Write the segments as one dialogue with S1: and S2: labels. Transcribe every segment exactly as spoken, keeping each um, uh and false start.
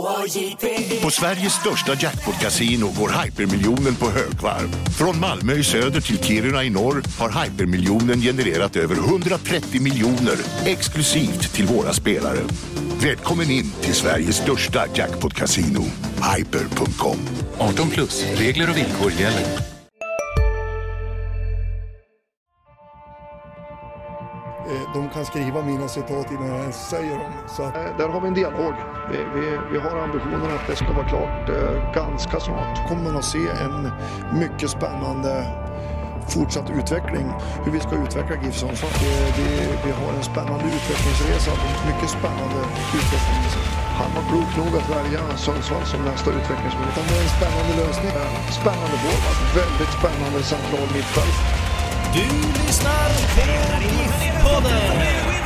S1: På Sveriges största jackpot-casino går hypermiljonen på högvarv. Från Malmö i söder till Kiruna i norr har hypermiljonen genererat över hundratrettio miljoner exklusivt till våra spelare. Välkommen in till Sveriges största jackpot-casino, hyper punkt com.
S2: arton plus, regler och villkor gäller.
S3: De kan skriva mina citat innan jag ens säger dem. Så där har vi en dialog. Vi, vi, vi har ambitionen att det ska vara klart eh, ganska snart. Kommer man att se en mycket spännande fortsatt utveckling. Hur vi ska utveckla GIF Sundsvall. Vi, vi har en spännande utvecklingsresa. Mycket spännande utveckling. Han var klok nog att välja Sundsvall som nästa utvecklingsmöjlighet. Det är en spännande lösning. Spännande målvakt. Väldigt spännande central mittfält.
S4: Du lyssnar på GIF-podden.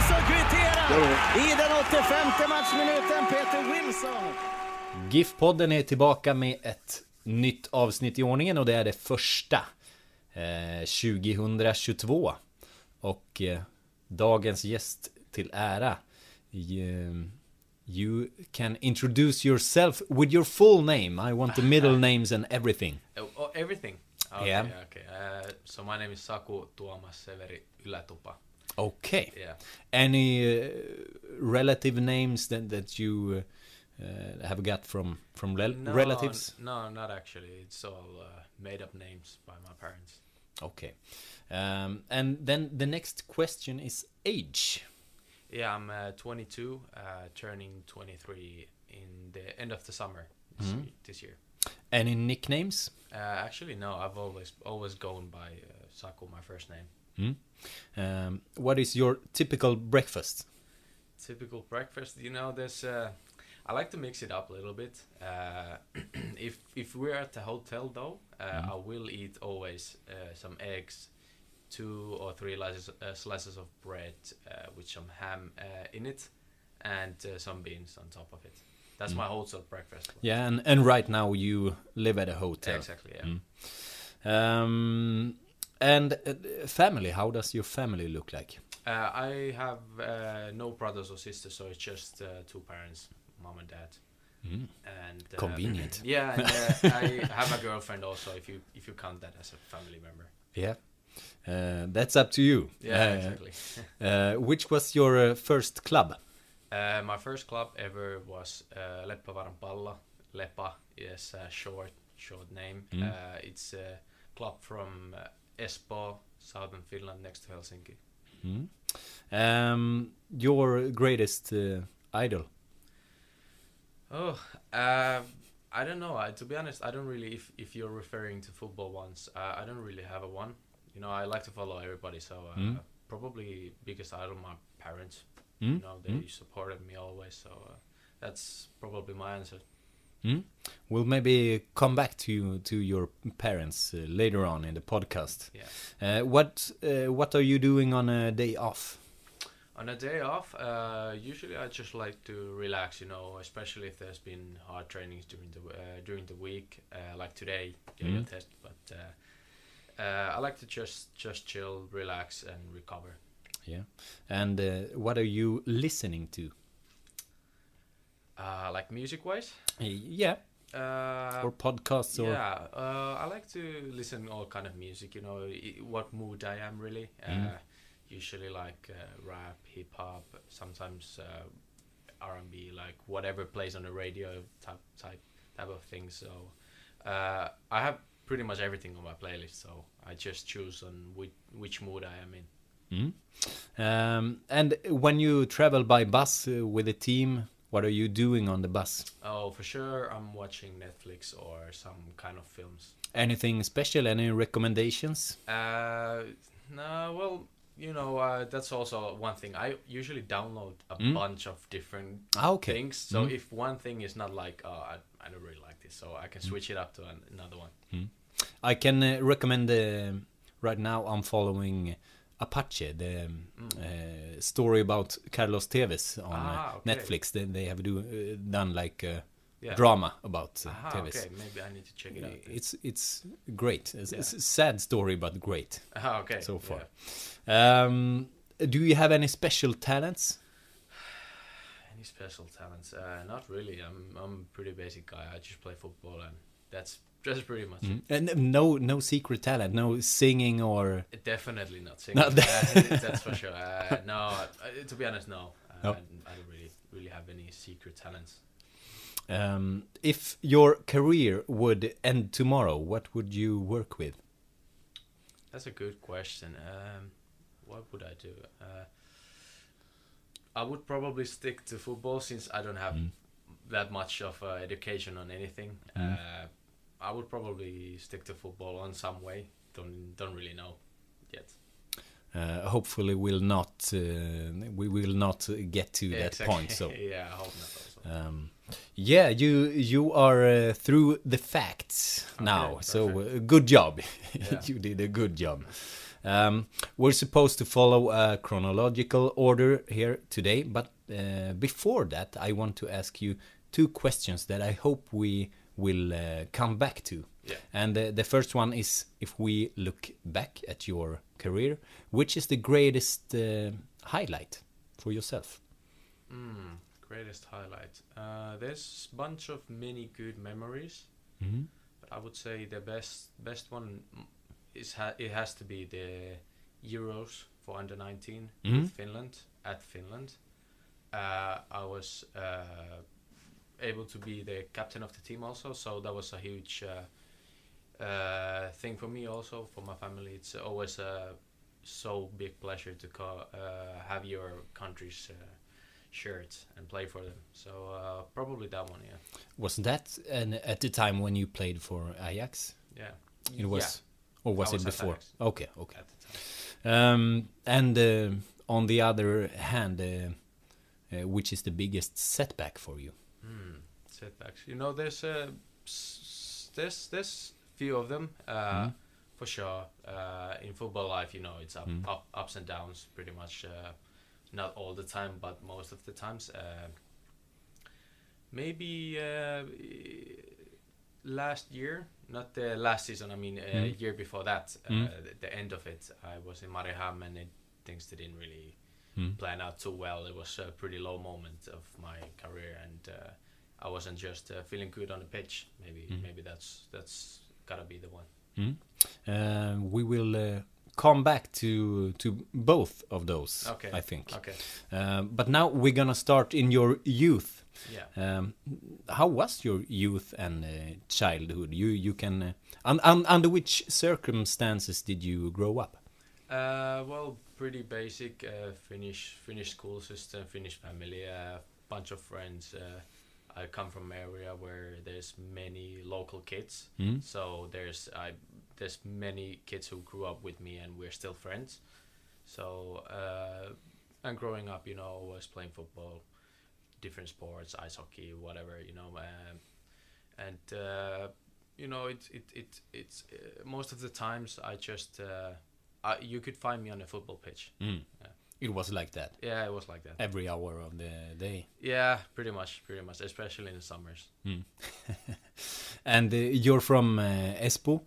S4: I den åttiofemte matchminuten, Peter Wilson.
S5: GIF-podden är tillbaka med ett nytt avsnitt i ordningen och det är det första eh, tjugohundratjugotvå. Och eh, dagens gäst till ära, eh, you can introduce yourself with your full name. I want the middle names and everything.
S6: Oh, oh, everything? Okay,
S5: yeah.
S6: Okay. Uh, so my name is Saku Tuomas Severi Ylätupa.
S5: Okay.
S6: Yeah.
S5: Any uh, relative names that that you uh, have got from from rel-
S6: no,
S5: relatives?
S6: No, not actually. It's all uh, made up names by my parents.
S5: Okay. Um, and then the next question is age.
S6: Yeah, I'm uh, twenty-two, uh, turning twenty-three in the end of the summer this,
S5: Mm-hmm.
S6: year, this year.
S5: Any nicknames?
S6: Uh, actually, no. I've always always gone by uh, Saku, my first name.
S5: Mm. Um, what is your typical breakfast?
S6: Typical breakfast, you know, there's. Uh, I like to mix it up a little bit. Uh, if if we're at the hotel though, uh,
S5: Mm.
S6: I will eat always uh, some eggs, two or three slices uh, slices of bread uh, with some ham uh, in it, and uh, some beans on top of it. That's
S5: Mm.
S6: my wholesale breakfast.
S5: Yeah, and, and right now you live at a hotel.
S6: Exactly. Yeah.
S5: Mm. Um, and uh, family, how does your family look like?
S6: Uh, I have uh, no brothers or sisters, so it's just uh, two parents, mom and dad.
S5: Mm.
S6: And uh,
S5: Convenient.
S6: Yeah, and uh, I have a girlfriend also. If you if you count that as a family member.
S5: Yeah, uh, that's up to you.
S6: Yeah,
S5: Uh,
S6: exactly.
S5: uh, which was your uh, first club?
S6: Uh, my first club ever was uh, Leppävaran Palla. Lepa is a short short name.
S5: Mm.
S6: Uh, it's a club from uh, Espoo, southern Finland, next to Helsinki.
S5: Mm. Um, your greatest uh, idol?
S6: Oh, uh, I don't know. I, to be honest, I don't really. If if you're referring to football ones, uh, I don't really have a one. You know, I like to follow everybody. So uh,
S5: Mm.
S6: probably biggest idol, my parents.
S5: Mm.
S6: You know, they
S5: Mm.
S6: supported me always. So uh, that's probably my answer.
S5: Mm. We'll maybe come back to you, to your parents uh, later on in the podcast.
S6: Yeah.
S5: Uh, what uh, what are you doing on a day off?
S6: On a day off, uh, usually I just like to relax. You know, especially if there's been hard trainings during the uh, during the week, uh, like today, yeah,
S5: Mm.
S6: test. But uh, uh, I like to just just chill, relax, and recover.
S5: Yeah. And uh, what are you listening to?
S6: Uh, like music wise.
S5: Uh, yeah.
S6: Uh,
S5: Or podcasts or
S6: yeah, uh, I like to listen all kind of music. You know, I- what mood I am really. Uh,
S5: Mm.
S6: Usually like uh, rap, hip hop, sometimes uh, R and B, like whatever plays on the radio type type type of thing. So uh, I have pretty much everything on my playlist. So I just choose on which which mood I am in.
S5: Mm. Um, and when you travel by bus uh, with a team, what are you doing on the bus?
S6: Oh, for sure, I'm watching Netflix or some kind of films.
S5: Anything special? Any recommendations?
S6: Uh, no, well, you know, uh, that's also one thing. I usually download a
S5: Mm.
S6: bunch of different
S5: Ah, okay.
S6: things. So
S5: Mm.
S6: if one thing is not like, oh, I, I don't really like this, so I can switch it up to an, another one.
S5: I can uh, recommend. Uh, right now, I'm following Apache, the um, uh, story about Carlos Tevez on
S6: Ah,
S5: uh,
S6: okay.
S5: Netflix. They, they have do, uh, done like a
S6: Yeah.
S5: drama about uh,
S6: Aha,
S5: Tevez.
S6: okay, maybe I need to check it out. then.
S5: It's it's great. It's,
S6: Yeah.
S5: it's a sad story, but great
S6: Aha, okay.
S5: so far.
S6: yeah.
S5: Um, do you have any special talents?
S6: Any special talents? Uh, not really. I'm I'm a pretty basic guy. I just play football, and that's just pretty much
S5: Mm.
S6: it.
S5: And no, no secret talent, no singing or.
S6: Definitely not singing.
S5: No,
S6: uh, that's for sure. Uh, no, uh, to be honest, no. Uh,
S5: No.
S6: I, I don't really really have any secret talents.
S5: Um, if your career would end tomorrow, what would you work with?
S6: That's a good question. Um, what would I do? Uh, I would probably stick to football since I don't have
S5: Mm.
S6: that much of uh, education on anything.
S5: Mm.
S6: Uh, I would probably stick to football on some way. Don't don't really know yet.
S5: Uh, hopefully, we'll not. Uh, we will not get to
S6: Yeah,
S5: that
S6: exactly.
S5: point. So.
S6: yeah, I hope not. Also.
S5: Um, yeah, you you are uh, through the facts now,
S6: Okay,
S5: so
S6: perfect.
S5: uh, good job.
S6: Yeah.
S5: You did a good job. Um, we're supposed to follow a chronological order here today, but uh, before that, I want to ask you two questions that I hope we will uh, come back to.
S6: Yeah.
S5: And uh, the first one is, if we look back at your career, which is the greatest uh, highlight for yourself?
S6: Mm, greatest highlight. Uh, there's a bunch of many good memories,
S5: Mm-hmm.
S6: but I would say the best best one is ha- it has to be the Euros for under nineteen
S5: Mhm.
S6: with Finland at Finland. Uh, I was uh, able to be the captain of the team also, so that was a huge uh, uh, thing for me also, for my family. It's always a so big pleasure to co- uh, have your country's uh, shirt and play for them. So uh, probably that one, yeah.
S5: Was that an, at the time when you played for Ajax?
S6: Yeah.
S5: It was, or was
S6: I
S5: it
S6: was at
S5: before?
S6: Ajax.
S5: Okay, okay.
S6: At the time.
S5: Um, and uh, on the other hand, uh, uh, which is the biggest setback for you?
S6: Hmm. Setbacks. You know, there's a s- there's there's few of them uh,
S5: Mhm.
S6: for sure. Uh, in football life, you know, it's up,
S5: Mm.
S6: up ups and downs pretty much. Uh, not all the time, but most of the times. Uh, maybe uh, last year, not the last season. I mean, uh,
S5: Mm.
S6: year before that, uh,
S5: Mm.
S6: the, the end of it. I was in Mariehamn, and it, things didn't really
S5: Mm.
S6: plan out too well. It was a pretty low moment of my career, and uh, I wasn't just uh, feeling good on the pitch. Maybe
S5: Mm.
S6: maybe that's that's gotta be the one.
S5: Mm. Uh, we will uh, come back to to both of those,
S6: Okay.
S5: I think.
S6: Okay.
S5: Um, but now we're gonna start in your youth.
S6: Yeah.
S5: Um, how was your youth and uh, childhood? You you can uh, un, un, under which circumstances did you grow up?
S6: Uh, well, pretty basic. Uh, Finnish Finnish school system, Finnish family, a uh, bunch of friends. Uh, I come from an area where there's many local kids,
S5: Mm.
S6: so there's I there's many kids who grew up with me, and we're still friends. So uh, and growing up, you know, I was playing football, different sports, ice hockey, whatever, you know, um, and uh, you know, it it it it's uh, most of the times I just uh, I, you could find me on a football pitch.
S5: Mm.
S6: Yeah.
S5: It was like that
S6: Yeah, it was like that.
S5: every hour of the day.
S6: Yeah, pretty much, pretty much, especially in the summers.
S5: Mm. And uh, you're from uh, Espoo.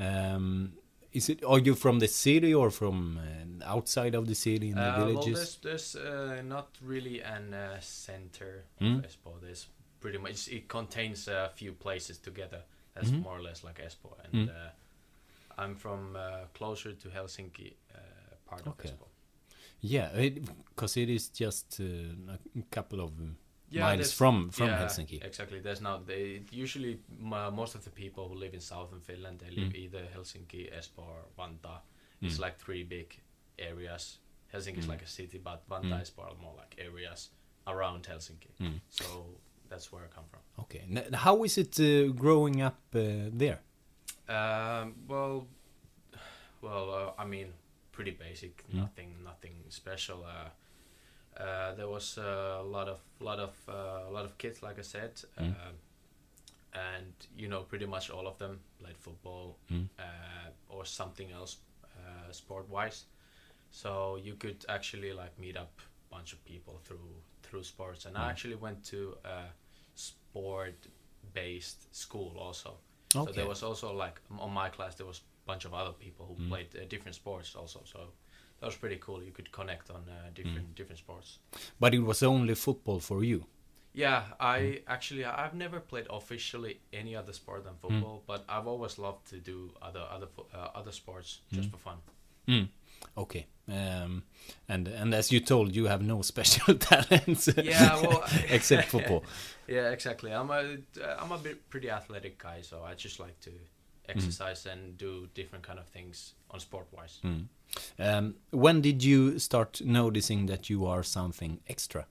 S5: Um, is it? Are you from the city or from uh, outside of the city in the
S6: Uh, well,
S5: villages?
S6: there's there's uh, not really an uh, center
S5: Mm.
S6: of Espoo. There's pretty much it contains a few places together. That's
S5: Mhm.
S6: more or less like Espoo, and
S5: Mm.
S6: uh, I'm from uh, closer to Helsinki uh, part of
S5: Okay.
S6: Espoo.
S5: Yeah, because it, it is just uh, a couple of
S6: Yeah,
S5: miles
S6: there's-
S5: from from
S6: yeah,
S5: Helsinki.
S6: Exactly. There's not. They usually m- most of the people who live in southern Finland, they live
S5: Mm.
S6: either Helsinki, Espoo, or Vantaa.
S5: Mm.
S6: It's like three big areas. Helsinki is
S5: Mm.
S6: like a city, but Vantaa
S5: Mm.
S6: is more more like areas around Helsinki.
S5: Mm.
S6: So that's where I come from.
S5: Okay, N- how is it uh, growing up uh, there?
S6: Um, well, well, uh, I mean, pretty basic.
S5: Mm.
S6: Nothing, nothing special. Uh, uh, there was a lot of, lot of, uh, a lot of kids, like I said,
S5: Mm.
S6: uh, and you know, pretty much all of them played football
S5: Mm.
S6: uh, or something else, uh, sport-wise. So you could actually like meet up a bunch of people through through sports, and
S5: Mm.
S6: I actually went to a sport-based school also. So
S5: Okay.
S6: there was also like m- on my class there was a bunch of other people who
S5: Mm.
S6: played uh, different sports also. So that was pretty cool. You could connect on uh, different different sports.
S5: But it was only football for you.
S6: Yeah, I actually I've never played officially any other sport than football, but I've always loved to do other other fo- uh, other sports just for fun.
S5: Mm. Okay. Um, and and as you told, you have no special talents.
S6: Yeah, well,
S5: except football.
S6: Yeah, exactly. I'm a uh, I'm a bit pretty athletic guy, so I just like to exercise and do different kind of things on sport wise.
S5: Mm. Um, when did you start noticing that you are something extra?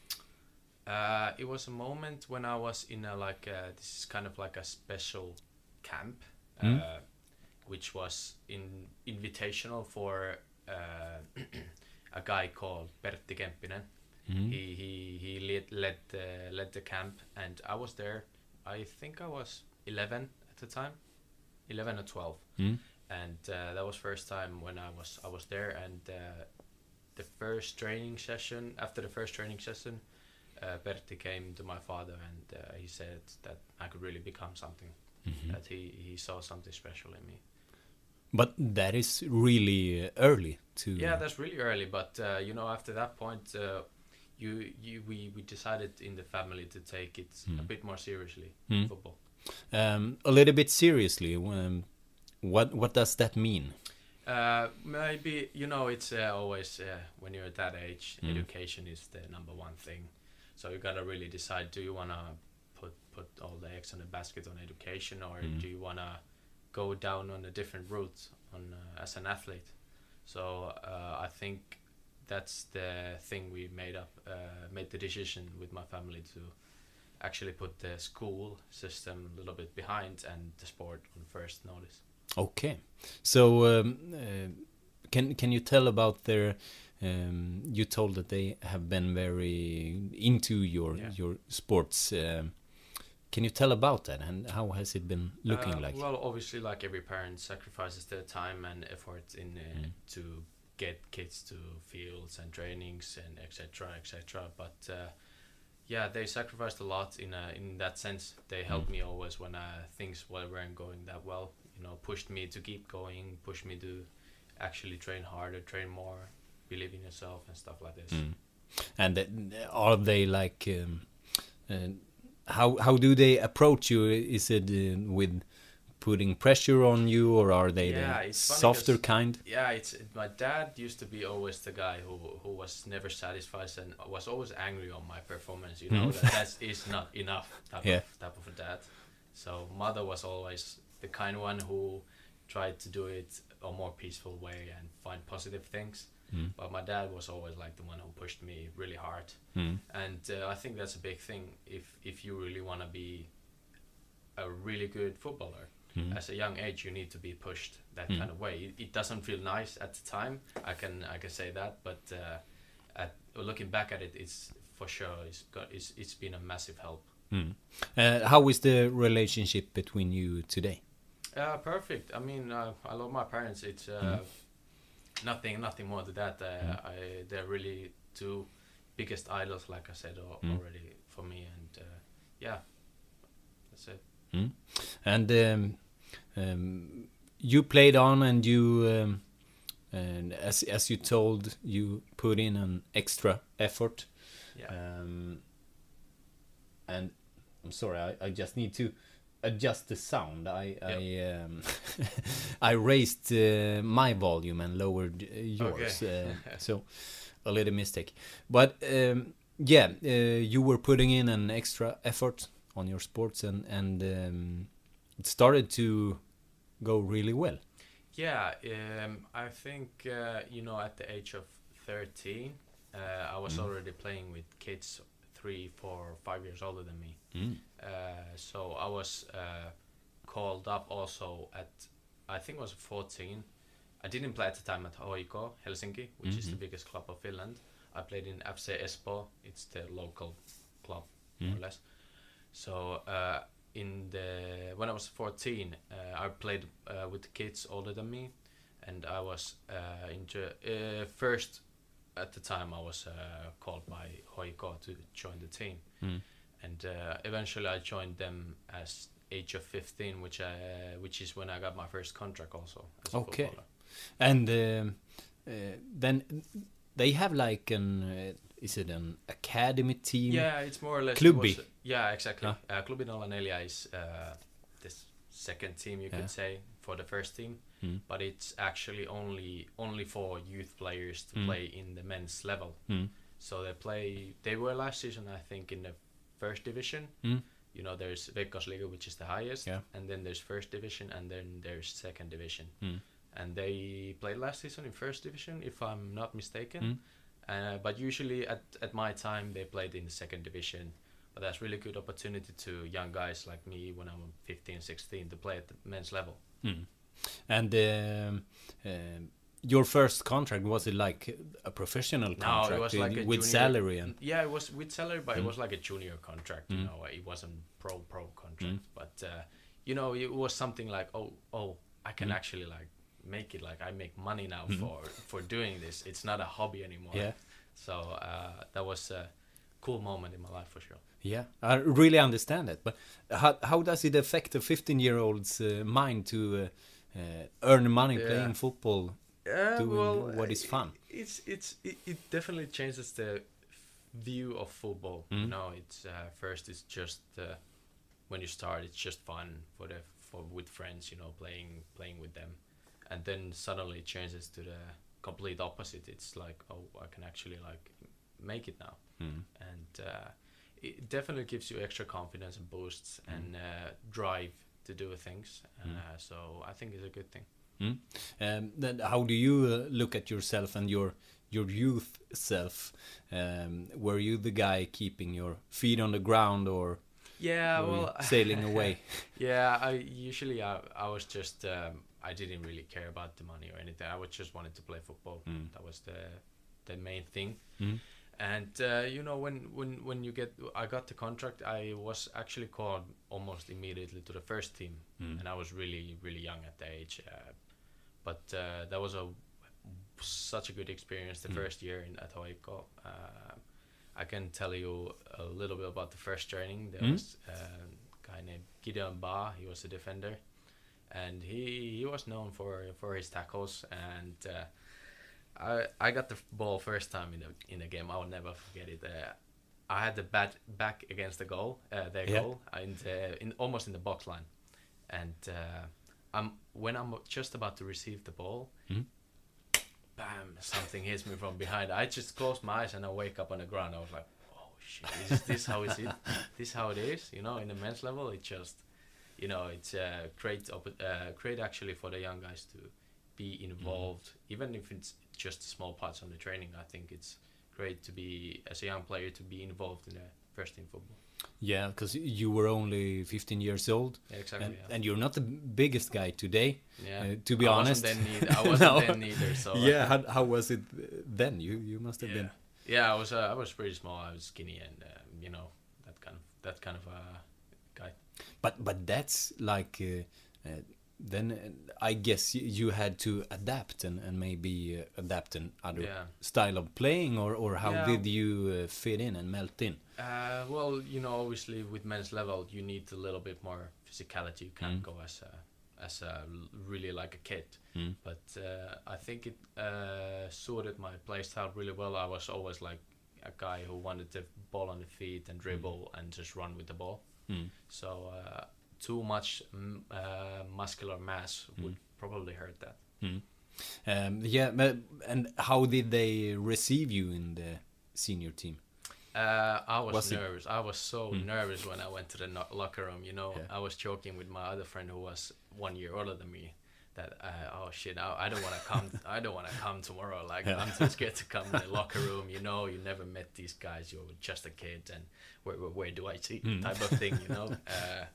S6: Uh, it was a moment when I was in a like a, this is kind of like a special camp,
S5: Mm.
S6: uh, which was in invitational for uh, a guy called Pertti Kemppinen.
S5: Mm.
S6: He he he led led the, led the camp, and I was there. I think I was eleven at the time, eleven or twelve,
S5: Mm.
S6: and uh, that was first time when I was I was there. And uh, the first training session, after the first training session, uh, Pertti came to my father and uh, he said that I could really become something.
S5: Mm-hmm.
S6: That he he saw something special in me.
S5: But that is really uh, early to.
S6: Yeah, that's really early. But uh, you know, after that point, uh, you you we, we decided in the family to take it a bit more seriously.
S5: Mm.
S6: Football.
S5: Um, a little bit seriously. Um, what what does that mean?
S6: Uh, maybe you know it's uh, always uh, when you're at that age,
S5: Mm.
S6: education is the number one thing. So you gotta really decide: do you wanna put put all the eggs in the basket on education, or
S5: Mm.
S6: do you wanna go down on a different route on uh, as an athlete? So uh, I think that's the thing we made up, uh, made the decision with my family to actually put the school system a little bit behind and the sport on first notice.
S5: Okay, so um, uh, can can you tell about their? Um, you told that they have been very into your
S6: Yeah.
S5: your sports. Um, can you tell about that and how has it been looking
S6: Uh,
S5: like?
S6: Well, obviously, like every parent sacrifices their time and effort in uh, to get kids to fields and trainings and et cetera, et cetera. But uh, yeah, they sacrificed a lot in uh, in that sense. They helped me always when uh, things weren't going that well. You know, pushed me to keep going, pushed me to actually train harder, train more, believe in yourself and stuff like this.
S5: Mm. And uh, are they like? Um, uh, how how do they approach you? Is it uh, with putting pressure on you, or are they
S6: Yeah,
S5: the
S6: it's funny
S5: softer
S6: 'cause-
S5: kind?
S6: Yeah, it's my dad used to be always the guy who who was never satisfied and was always angry on my performance. You know that that is not enough type
S5: Yeah.
S6: of type of a dad. So mother was always the kind one who tried to do it a more peaceful way and find positive things.
S5: Mm.
S6: But my dad was always like the one who pushed me really hard.
S5: Mm.
S6: And uh, I think that's a big thing. If if you really want to be a really good footballer,
S5: Mm.
S6: as a young age, you need to be pushed that
S5: Mm.
S6: kind of way. It, it doesn't feel nice at the time. I can I can say that, but uh, at looking back at it, it's for sure it's got it's it's been a massive help.
S5: Mm. Uh, how is the relationship between you today?
S6: Uh, perfect. I mean, uh, I love my parents. It's uh,
S5: Mm.
S6: nothing nothing more to that. Uh, I they're really two biggest idols, like I said al-
S5: Mm.
S6: already for me, and uh, yeah, that's it.
S5: Mm. And um, um, you played on, and you, um, and as as you told, you put in an extra effort.
S6: Yeah.
S5: Um, and I'm sorry, I, I just need to adjust the sound. I I um, I raised uh, my volume and lowered uh, yours,
S6: Okay.
S5: uh, so a little mistake. But um, yeah, uh, you were putting in an extra effort on your sports, and and um, it started to go really well.
S6: Yeah, um, I think uh, you know at the age of thirteen, uh, I was already playing with kids three, four, five years older than me.
S5: Mm.
S6: Uh, so I was uh, called up also at I think I was fourteen. I didn't play at the time at H I K Helsinki, which is the biggest club of Finland. I played in F C Espoo. It's the local club, more or less. So uh, in the when I was fourteen, uh, I played uh, with the kids older than me, and I was uh, in uh, first at the time I was uh, called by H I K to join the team,
S5: Mm.
S6: and uh, eventually I joined them as age of fifteen, which I, which is when I got my first contract also as a
S5: Okay.
S6: footballer.
S5: And um, uh, then they have like an uh, is it an academy team?
S6: Yeah, it's more or less.
S5: Klubbi.
S6: it was- Yeah, exactly.
S5: Huh?
S6: Uh, Klubbi Nolla Neljä is uh, this second team, you
S5: Yeah.
S6: could say, for the first team,
S5: Mm.
S6: but it's actually only only for youth players to
S5: Mm.
S6: play in the men's level.
S5: Mm.
S6: So they play. They were last season, I think, in the first division.
S5: Mm.
S6: You know, there's Veikkausliiga, which is the highest,
S5: Yeah.
S6: and then there's first division, and then there's second division.
S5: Mm.
S6: And they played last season in first division, if I'm not mistaken.
S5: Mm.
S6: Uh, but usually at, at my time, they played in the second division. But that's really good opportunity to young guys like me when I'm fifteen, sixteen to play at the men's level.
S5: Mm. And um, um, your first contract, was it like a professional contract
S6: No, it was like a
S5: with
S6: junior-
S5: salary? And
S6: Yeah, it was with salary, but
S5: Mm.
S6: it was like a junior contract. You
S5: Mm.
S6: know, it wasn't pro pro contract.
S5: Mm.
S6: But uh, you know, it was something like, oh, oh, I can
S5: Mm.
S6: actually like make it. Like I make money now
S5: Mm.
S6: for for doing this. It's not a hobby anymore.
S5: Yeah.
S6: So uh, that was a cool moment in my life for sure.
S5: yeah, I really understand it. But how how does it affect a fifteen-year-old's uh, mind to uh, uh, earn money
S6: Yeah.
S5: playing football?
S6: Uh,
S5: Doing what is fun.
S6: It's it's it, it definitely changes the view of football.
S5: Mm.
S6: You know, it's uh, first it's just uh, when you start, it's just fun for the for with friends. You know, playing playing with them, and then suddenly it changes to the complete opposite. It's like, oh, I can actually like make it now,
S5: Mm.
S6: and uh, it definitely gives you extra confidence and boosts
S5: Mm.
S6: and uh, drive to do things. Uh,
S5: Mm.
S6: So I think it's a good thing.
S5: Mm. Um, then how do you uh, look at yourself and your your youth self? Um, were you the guy keeping your feet on the ground, or
S6: Yeah,
S5: were you
S6: well,
S5: sailing away?
S6: Yeah, I usually I, I was just um, I didn't really care about the money or anything. I was just wanted to play football.
S5: Mm.
S6: That was the the main thing.
S5: Mm.
S6: And uh, you know, when when when you get, I got the contract. I was actually called almost immediately to the first team,
S5: Mm.
S6: and I was really really young at the age. Uh, but uh, that was a such a good experience the
S5: Mm.
S6: first year in at H I K. Uh, I can tell you a little bit about the first training. There
S5: Mm.
S6: was uh, a guy named Gideon Ba. He was a defender, and he he was known for for his tackles. And uh, I I got the ball first time in the in the game. I will never forget it. Uh, I had the bat back against the goal, uh, their
S5: Yeah.
S6: goal, in the, in almost in the box line, and uh, I'm when I'm just about to receive the ball.
S5: Mm.
S6: Bam! Something hits me from behind. I just closed my eyes and I wake up on the ground. I was like, "Oh shit! Is this how is it? This how it is? You know, in the men's level, it just, you know, it's uh, great, op- uh, great actually for the young guys to be involved, even if it's just small parts on the training. I think it's great to be as a young player to be involved in the first team football.
S5: Yeah, because you were only fifteen years old,
S6: Yeah, exactly.
S5: and,
S6: yeah.
S5: and you're not the biggest guy today.
S6: Yeah.
S5: uh, to be
S6: I
S5: honest.
S6: wasn't then neither. I wasn't
S5: No.
S6: then neither. So uh,
S5: Yeah, how, how was it then? You you must have
S6: yeah.
S5: been.
S6: Yeah, I was. Uh, I was pretty small. I was skinny, and uh, you know that kind of that kind of uh, guy.
S5: But but that's like uh, uh, then uh, I guess y- you had to adapt and, and maybe uh, adapt an other
S6: Yeah.
S5: style of playing, or, or how
S6: Yeah.
S5: did you uh, fit in and melt in?
S6: Uh, well, you know, obviously with men's level, you need a little bit more physicality. You can't
S5: Mm.
S6: go as a as a l- really like a kid.
S5: Mm.
S6: But uh, I think it uh, suited my play style really well. I was always like a guy who wanted the ball on the feet and dribble and just run with the ball.
S5: Mm.
S6: So uh, too much mm, uh, muscular mass would probably hurt that.
S5: Mm. Um, yeah, but, and how did they receive you in the senior team?
S6: Uh, I was,
S5: Was it-
S6: nervous. I was so
S5: Mm.
S6: nervous when I went to the no- locker room. You know,
S5: Yeah.
S6: I was joking with my other friend who was one year older than me. That uh, oh shit, I, I don't want to come. I don't want to come tomorrow. Like
S5: Yeah.
S6: I'm too scared to come in the locker room. You know, you never met these guys. You're just a kid, and where where, where do I see?
S5: Mm.
S6: Type of thing. You know. Uh,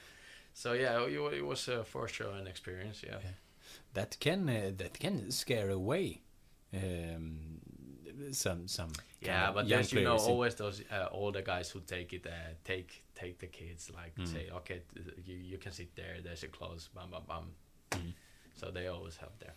S6: so yeah, it, wa- it was uh, for sure an experience. Yeah.
S5: Yeah. That can uh, that can scare away um, some some. kind
S6: Yeah,
S5: of
S6: but
S5: young
S6: there's you know
S5: players in-
S6: always those uh, older guys who take it, uh, take take the kids, like
S5: Mm.
S6: say, okay, th- you you can sit there. There's a clothes, bam bam bam.
S5: Mm.
S6: So they always help there.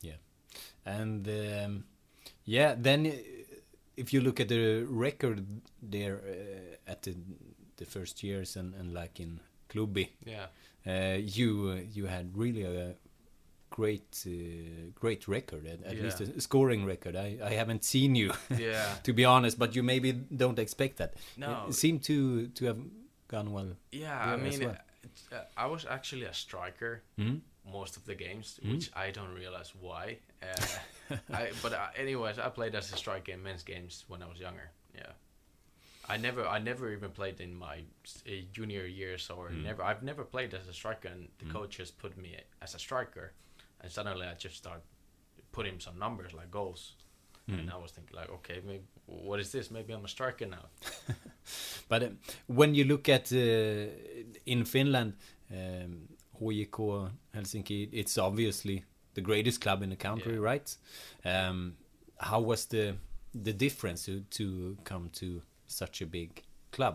S5: And um, yeah, then uh, if you look at the record there uh, at the the first years and, and like in Klubbi,
S6: Yeah,
S5: uh, you uh, you had really a great, uh, great record. At, at
S6: Yeah.
S5: least a scoring record. I, I haven't seen you,
S6: Yeah.
S5: to be honest, but you maybe don't expect that.
S6: No.
S5: It seemed to to have gone well.
S6: Yeah,
S5: there
S6: I
S5: as
S6: mean,
S5: well.
S6: it's, uh, I was actually a striker
S5: Mhm.
S6: most of the games,
S5: Mhm.
S6: which I don't realize why. Uh, I, but uh, anyways, I played as a striker in men's games when I was younger. Yeah, I never, I never even played in my uh, junior years, or
S5: Mm.
S6: never. I've never played as a striker, and the
S5: Mm.
S6: coach just put me as a striker, and suddenly I just start putting some numbers like goals,
S5: Mm.
S6: and I was thinking like, okay, maybe what is this? Maybe I'm a striker now.
S5: But um, when you look at uh, in Finland, um, H J K Helsinki, it's obviously the greatest club in the country,
S6: Yeah.
S5: right? Um, how was the the difference to, to come to such a big club?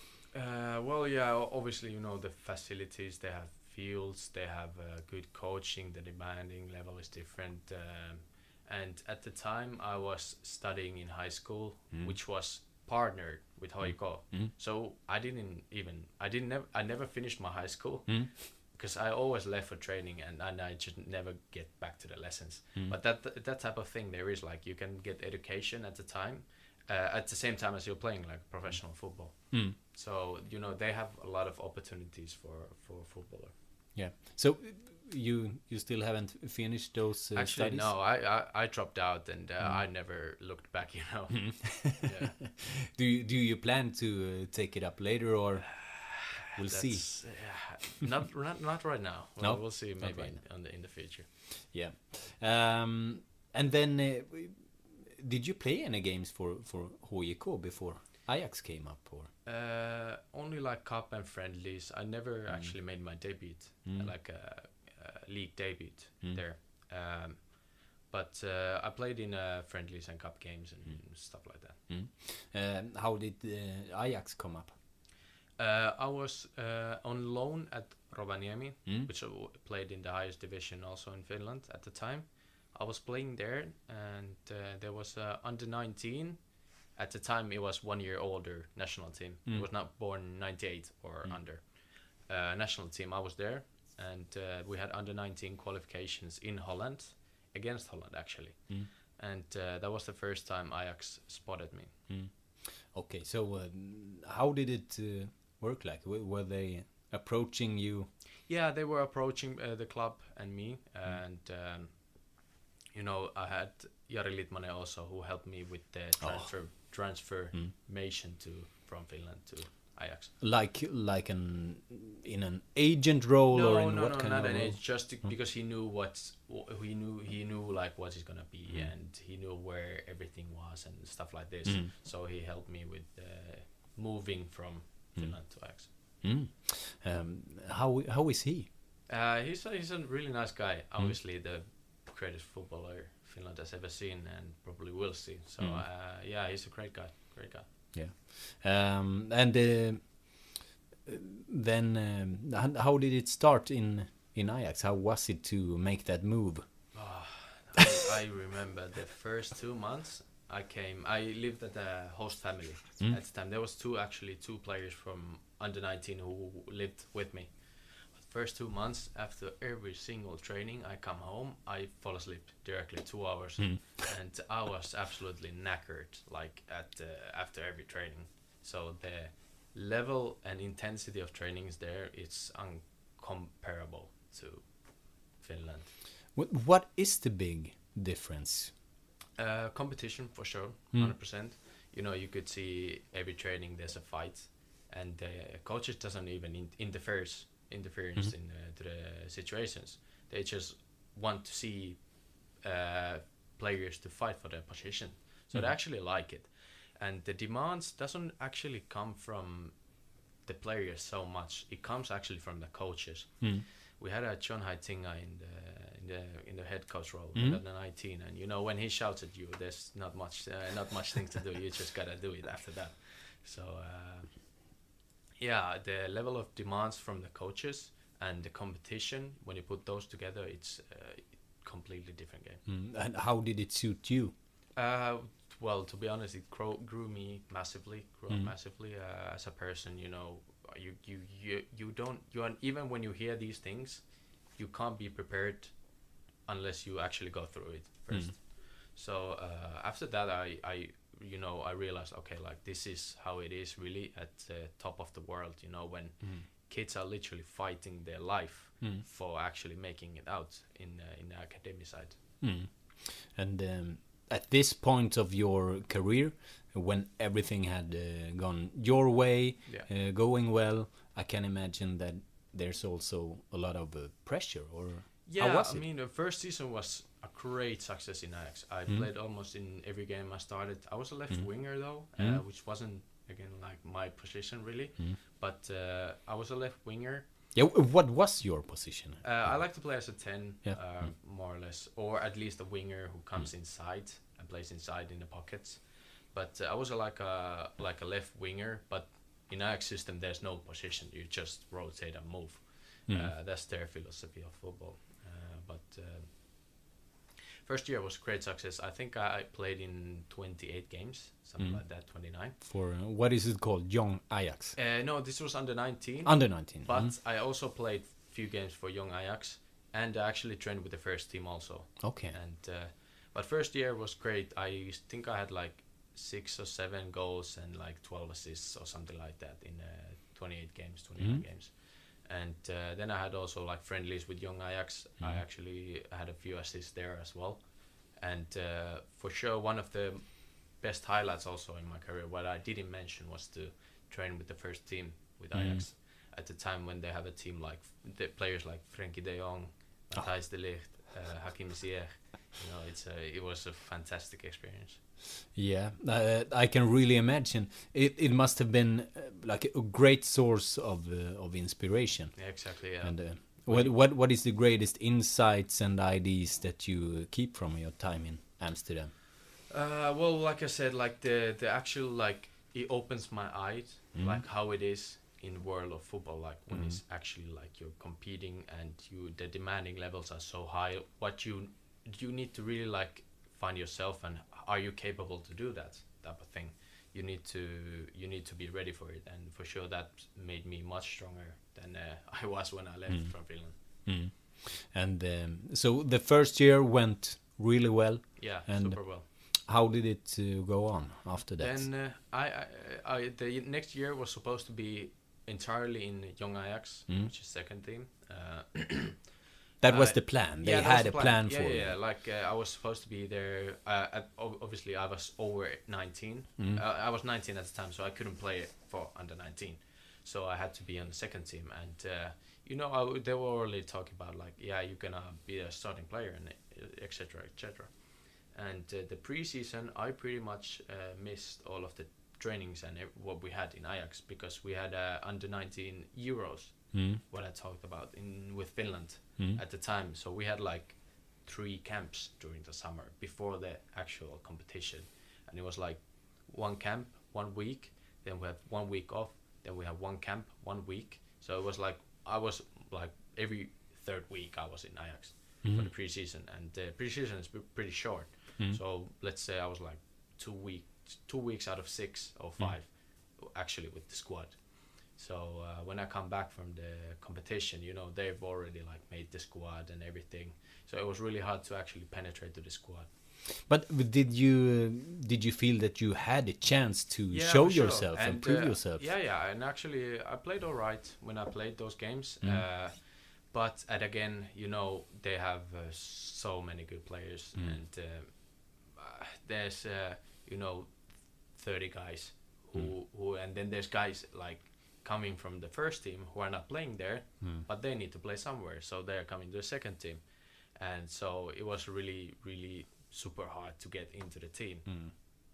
S6: Uh, well, yeah, o- obviously, you know, the facilities, they have fields, they have uh, good coaching, the demanding level is different. Um, and at the time, I was studying in high school,
S5: Mm.
S6: which was partnered with H J K.
S5: Mm.
S6: So I didn't even, I didn't, nev- I never finished my high school
S5: Mm.
S6: because I always left for training, and, and I just never get back to the lessons.
S5: Mm.
S6: But that that type of thing, there is like, you can get education at the time, uh, at the same time as you're playing like professional football.
S5: Mm.
S6: So, you know, they have a lot of opportunities for for a footballer.
S5: Yeah. So uh, you you still haven't finished those uh,
S6: Actually,
S5: studies?
S6: no, I, I I dropped out, and uh,
S5: Mm.
S6: I never looked back. You know.
S5: Mm.
S6: Yeah.
S5: do you do you plan to uh, take it up later, or we'll see?
S6: That's, uh, not not not right now. Well,
S5: No,
S6: we'll see
S5: not
S6: maybe
S5: right
S6: in, on the, in the future.
S5: Yeah. Um, and then, uh, did you play any games for for H J K before Ajax came up, or?
S6: Uh, only like cup and friendlies. I never
S5: Mm.
S6: actually made my debut,
S5: Mm.
S6: like a, a league debut
S5: Mm.
S6: there. Um, but uh, I played in uh, friendlies and cup games and
S5: Mm.
S6: stuff like that.
S5: Mm. Um, how did uh, Ajax come up?
S6: Uh, I was uh, on loan at Rovaniemi,
S5: Mm.
S6: which I w- played in the highest division also in Finland at the time. I was playing there, and uh, there was uh, under nineteen. At the time, it was one year older national team.
S5: Mm.
S6: It was not born ninety-eight or
S5: Mm.
S6: under. Uh, national team, I was there, and uh, we had under nineteen qualifications in Holland, against Holland actually.
S5: Mm.
S6: And uh, that was the first time Ajax spotted me.
S5: Mm. Okay, so um, how did it uh, work? Like, w- were they approaching you?
S6: Yeah, they were approaching uh, the club and me, and um, you know, I had Jari Litmanen also, who helped me with the transfer
S5: Mm.
S6: transformation to from Finland to Ajax.
S5: Like, like an in an agent role, or
S6: No,
S5: in
S6: no,
S5: what
S6: no,
S5: kind
S6: not
S5: of
S6: an
S5: role?
S6: age. Just to, because he knew what's wh- he knew he knew like what he's gonna be,
S5: Mm.
S6: and he knew where everything was and stuff like this.
S5: Mm.
S6: So he helped me with uh, moving from Finland to Ajax.
S5: Mm. Um, how how is he?
S6: Uh, he's a, he's a really nice guy.
S5: Mm.
S6: Obviously, the greatest footballer Finland has ever seen, and probably will see. So
S5: Mm.
S6: uh, yeah, he's a great guy. Great guy.
S5: Yeah. Um, and uh, then, um, h- how did it start in in Ajax? How was it to make that move?
S6: Oh, I, I remember the first two months. I came. I lived at a host family
S5: Mm.
S6: at the time. There was two actually two players from under nineteen who lived with me. First two months, after every single training, I come home, I fall asleep directly, two hours,
S5: Mm.
S6: and I was absolutely knackered, like at uh, after every training. So the level and intensity of trainings there, it's uncomparable to Finland.
S5: Wh- What is the big difference?
S6: Uh, competition for sure,
S5: Mm.
S6: hundred percent. You know, you could see every training there's a fight, and the coaches doesn't even in- interferes interference
S5: Mhm.
S6: in uh, to the situations. They just want to see uh, players to fight for their position, so
S5: Mhm.
S6: they actually like it. And the demands doesn't actually come from the players so much. It comes actually from the coaches.
S5: Mm.
S6: We had a John Haitinga in the in the in the head coach role,
S5: Mhm.
S6: under nineteen, and you know when he shouts at you, there's not much uh, not much things to do. You just gotta do it after that. So uh, yeah, the level of demands from the coaches and the competition, when you put those together, it's a completely different game.
S5: Mm. And how did it suit you?
S6: Uh, well, to be honest, it grow, grew me massively, grew
S5: Mm.
S6: up massively uh, as a person. You know, you you you you don't you are, even when you hear these things, you can't be prepared unless you actually go through it first.
S5: Mm.
S6: So uh, after that, I, I, you know, I realized, okay, like this is how it is really at the top of the world. You know, when
S5: Mm.
S6: kids are literally fighting their life
S5: Mm.
S6: for actually making it out in uh, in the academy side.
S5: Mm. And um, at this point of your career, when everything had uh, gone your way,
S6: Yeah.
S5: uh, going well, I can imagine that there's also a lot of uh, pressure. Or
S6: Yeah,
S5: how was
S6: I
S5: it?
S6: mean, the first season was a great success in Ajax. I
S5: Mm.
S6: played almost in every game I started. I was a left
S5: Mm.
S6: winger though,
S5: Mm.
S6: uh, which wasn't again like my position really.
S5: Mm.
S6: But uh, I was a left winger.
S5: Yeah, w- what was your position?
S6: Uh, I like to play as a ten,
S5: Yeah.
S6: uh, more or less, or at least a winger who comes inside and plays inside in the pockets. But uh, I was a, like a like a left winger, but in Ajax system there's no position. You just rotate and move.
S5: Mm.
S6: Uh, that's their philosophy of football. Uh, but uh, first year was great success. I think I played in twenty-eight games, something
S5: Mm.
S6: like that, twenty-nine.
S5: For uh, what is it called? Young Ajax.
S6: Uh, no, this was under nineteen.
S5: Under nineteen.
S6: But
S5: Mm.
S6: I also played few games for Young Ajax, and I actually trained with the first team also.
S5: Okay.
S6: And uh, but first year was great. I think I had like six or seven goals and like twelve assists or something like that in uh, twenty-eight games, twenty-nine
S5: Mhm.
S6: games. And uh, then I had also like friendlies with Young Ajax. I
S5: Mhm.
S6: actually had a few assists there as well. And uh, for sure, one of the best highlights also in my career, what I didn't mention, was to train with the first team with
S5: Mhm.
S6: Ajax at the time when they have a team like the players like Frenkie de Jong, Matthijs de Ligt, uh, Hakim Ziyech. You know, it's a, it was a fantastic experience.
S5: Yeah, uh, I can really imagine. It it must have been uh, like a great source of uh, of inspiration.
S6: Yeah, exactly. Yeah.
S5: And uh, what what what is the greatest insights and ideas that you uh, keep from your time in Amsterdam?
S6: Uh, well, like I said, like the the actual like it opens my eyes,
S5: Mhm.
S6: like how it is in world of football, like when
S5: Mhm.
S6: it's actually like you're competing and you the demanding levels are so high. What you you need to really like find yourself, and are you capable to do that type of thing? You need to you need to be ready for it, and for sure that made me much stronger than uh, I was when I left
S5: Mm.
S6: from Finland.
S5: Mm. And um, so the first year went really well.
S6: Yeah,
S5: And
S6: super well.
S5: How did it uh, go on after that?
S6: Then uh, I, I, I the next year was supposed to be entirely in Young Ajax,
S5: Mm.
S6: which is second team. Uh,
S5: that was
S6: uh,
S5: the plan. They
S6: yeah, that was
S5: had
S6: the
S5: a plan,
S6: yeah,
S5: for
S6: yeah,
S5: you.
S6: yeah. Like uh, I was supposed to be there. Uh, at, ob- obviously, I was over nineteen.
S5: Mm.
S6: Uh, I was nineteen at the time, so I couldn't play for under nineteen. So I had to be on the second team, and uh, you know, I w they were already talking about like, yeah, you're gonna be a starting player, and et cetera, et cetera. And uh, the preseason, I pretty much uh, missed all of the trainings and ev- what we had in Ajax, because we had uh, under nineteen Euros,
S5: Mm.
S6: what I talked about in with Finland
S5: Mm.
S6: at the time. So we had like three camps during the summer before the actual competition, and it was like one camp one week, then we have one week off, then we have one camp one week. So it was like I was like every third week I was in Ajax
S5: Mhm.
S6: for the preseason, and the preseason is p- pretty short.
S5: Mm.
S6: So let's say I was like two weeks, two weeks out of six or five, actually with the squad. So uh, when I come back from the competition, you know, they've already like made the squad and everything. So it was really hard to actually penetrate to the squad.
S5: But did you uh, did you feel that you had a chance to
S6: Yeah,
S5: show
S6: for sure.
S5: yourself and, prove
S6: uh,
S5: yourself?
S6: Yeah, yeah, and actually I played all right when I played those games.
S5: Mm.
S6: Uh, but at again, you know, they have uh, so many good players,
S5: Mm.
S6: and uh, uh, there's uh, you know thirty guys who
S5: Mm.
S6: who, and then there's guys like coming from the first team who are not playing there,
S5: Mm.
S6: but they need to play somewhere, so they're coming to the second team, and so it was really really super hard to get into the team.
S5: Mm.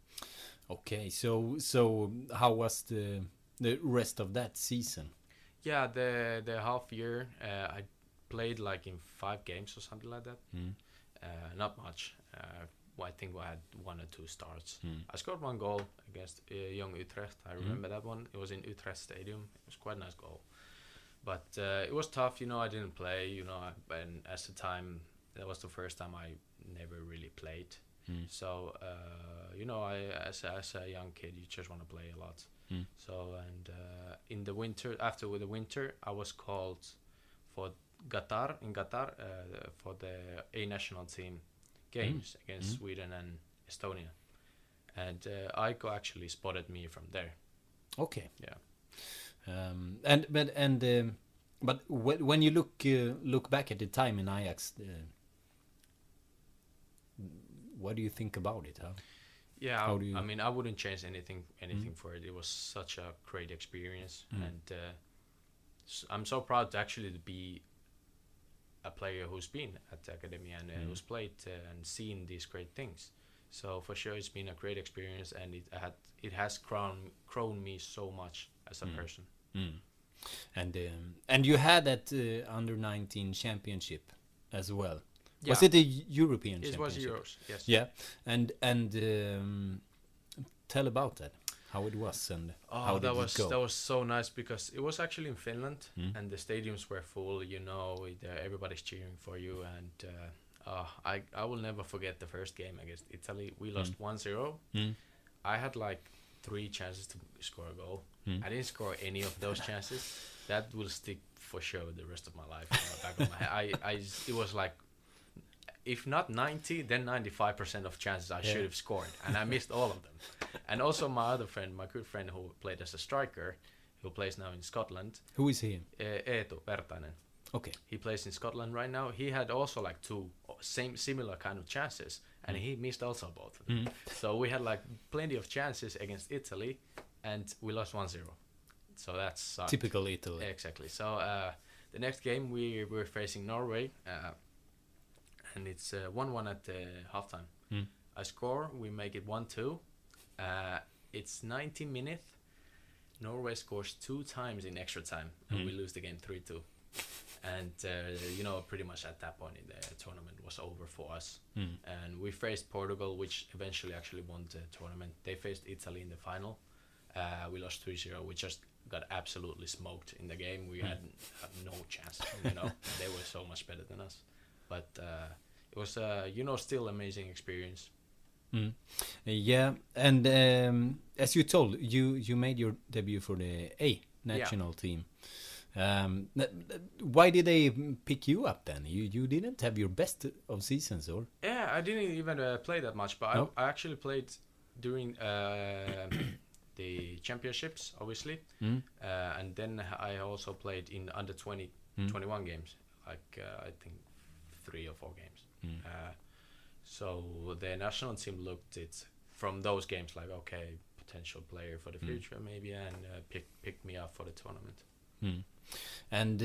S5: Okay, so so how was the the rest of that season?
S6: Yeah, the the half year uh, I played like in five games or something like that.
S5: Mm.
S6: Uh, not much. Uh, well, I think I had one or two starts.
S5: Mm.
S6: I scored one goal against uh, Young Utrecht. I remember that one. It was in Utrecht Stadium. It was quite a nice goal. But uh, it was tough, you know. I didn't play, you know. I, and as the time, that was the first time I never really played.
S5: Mm.
S6: So uh, you know, I as a, as a young kid, you just want to play a lot.
S5: Mm.
S6: So and uh, in the winter, after with the winter, I was called for Qatar in Qatar uh, for the A national team games mm. against mm. Sweden and Estonia, and uh, Aiko actually spotted me from there.
S5: Okay.
S6: Yeah.
S5: Um, and but and um, but w- when you look uh, look back at the time in Ajax, uh, what do you think about it? How?
S6: Yeah,
S5: How do you...
S6: I mean, I wouldn't change anything anything mm. for it. It was such a great experience, mm. and uh, s- I'm so proud to actually be a player who's been at the academy and uh, mm. who's played uh, and seen these great things. So for sure, it's been a great experience, and it had it has grown grown me so much as a mm. person.
S5: Mm. And um, and you had that uh, under nineteen championship as well. Yeah. Was it a European
S6: it
S5: championship?
S6: It was Euros, yes.
S5: Yeah, and and um, tell about that, how it was and
S6: oh,
S5: how did
S6: that was
S5: it go?
S6: That was so nice because it was actually in Finland
S5: mm.
S6: and the stadiums were full. You know, it, uh, everybody's cheering for you, and uh, uh, I I will never forget the first game against Italy. We lost
S5: mm.
S6: one zero.
S5: Mm.
S6: I had like three chances to score a goal.
S5: Mm.
S6: I didn't score any of those chances. That will stick for sure the rest of my life in the back of my head. I, I, it was like, if not ninety, then ninety-five percent of chances I yeah. should have scored, and I missed all of them. And also my other friend, my good friend who played as a striker, who plays now in Scotland.
S5: Who is he?
S6: Uh, Eetu Vertanen.
S5: Okay.
S6: He plays in Scotland right now. He had also like two same similar kind of chances, and mm. he missed also both of them. Mm. So we had like plenty of chances against Italy, and we lost one zero. So that's uh,
S5: typical Italy.
S6: Exactly. So uh, the next game we were facing Norway, uh, and it's uh, one one at the halftime.
S5: Mm.
S6: I score. We make it one two. Uh, it's ninety minutes. Norway scores two times in extra time, and mm. we lose the game three two. And uh, you know, pretty much at that point in the tournament was over for us.
S5: Mm.
S6: And we faced Portugal, which eventually actually won the tournament. They faced Italy in the final. Uh, we lost three zero. We just got absolutely smoked in the game. We mm. had, had no chance. You know, they were so much better than us. But uh, it was, uh, you know, still amazing experience.
S5: Mm. Uh, yeah, and um, as you told, you you made your debut for the A national
S6: yeah.
S5: team. Um, th- th- why did they pick you up then? You you didn't have your best of seasons, or?
S6: Yeah, I didn't even uh, play that much, but
S5: no?
S6: I, I actually played during uh, the championships, obviously,
S5: mm.
S6: uh, and then I also played in under twenty,
S5: mm.
S6: twenty-one games, like uh, I think three or four games.
S5: Mm.
S6: Uh, so the national team looked it from those games like, okay, potential player for the future mm. maybe, and uh, pick, picked me up for the tournament.
S5: Mm. And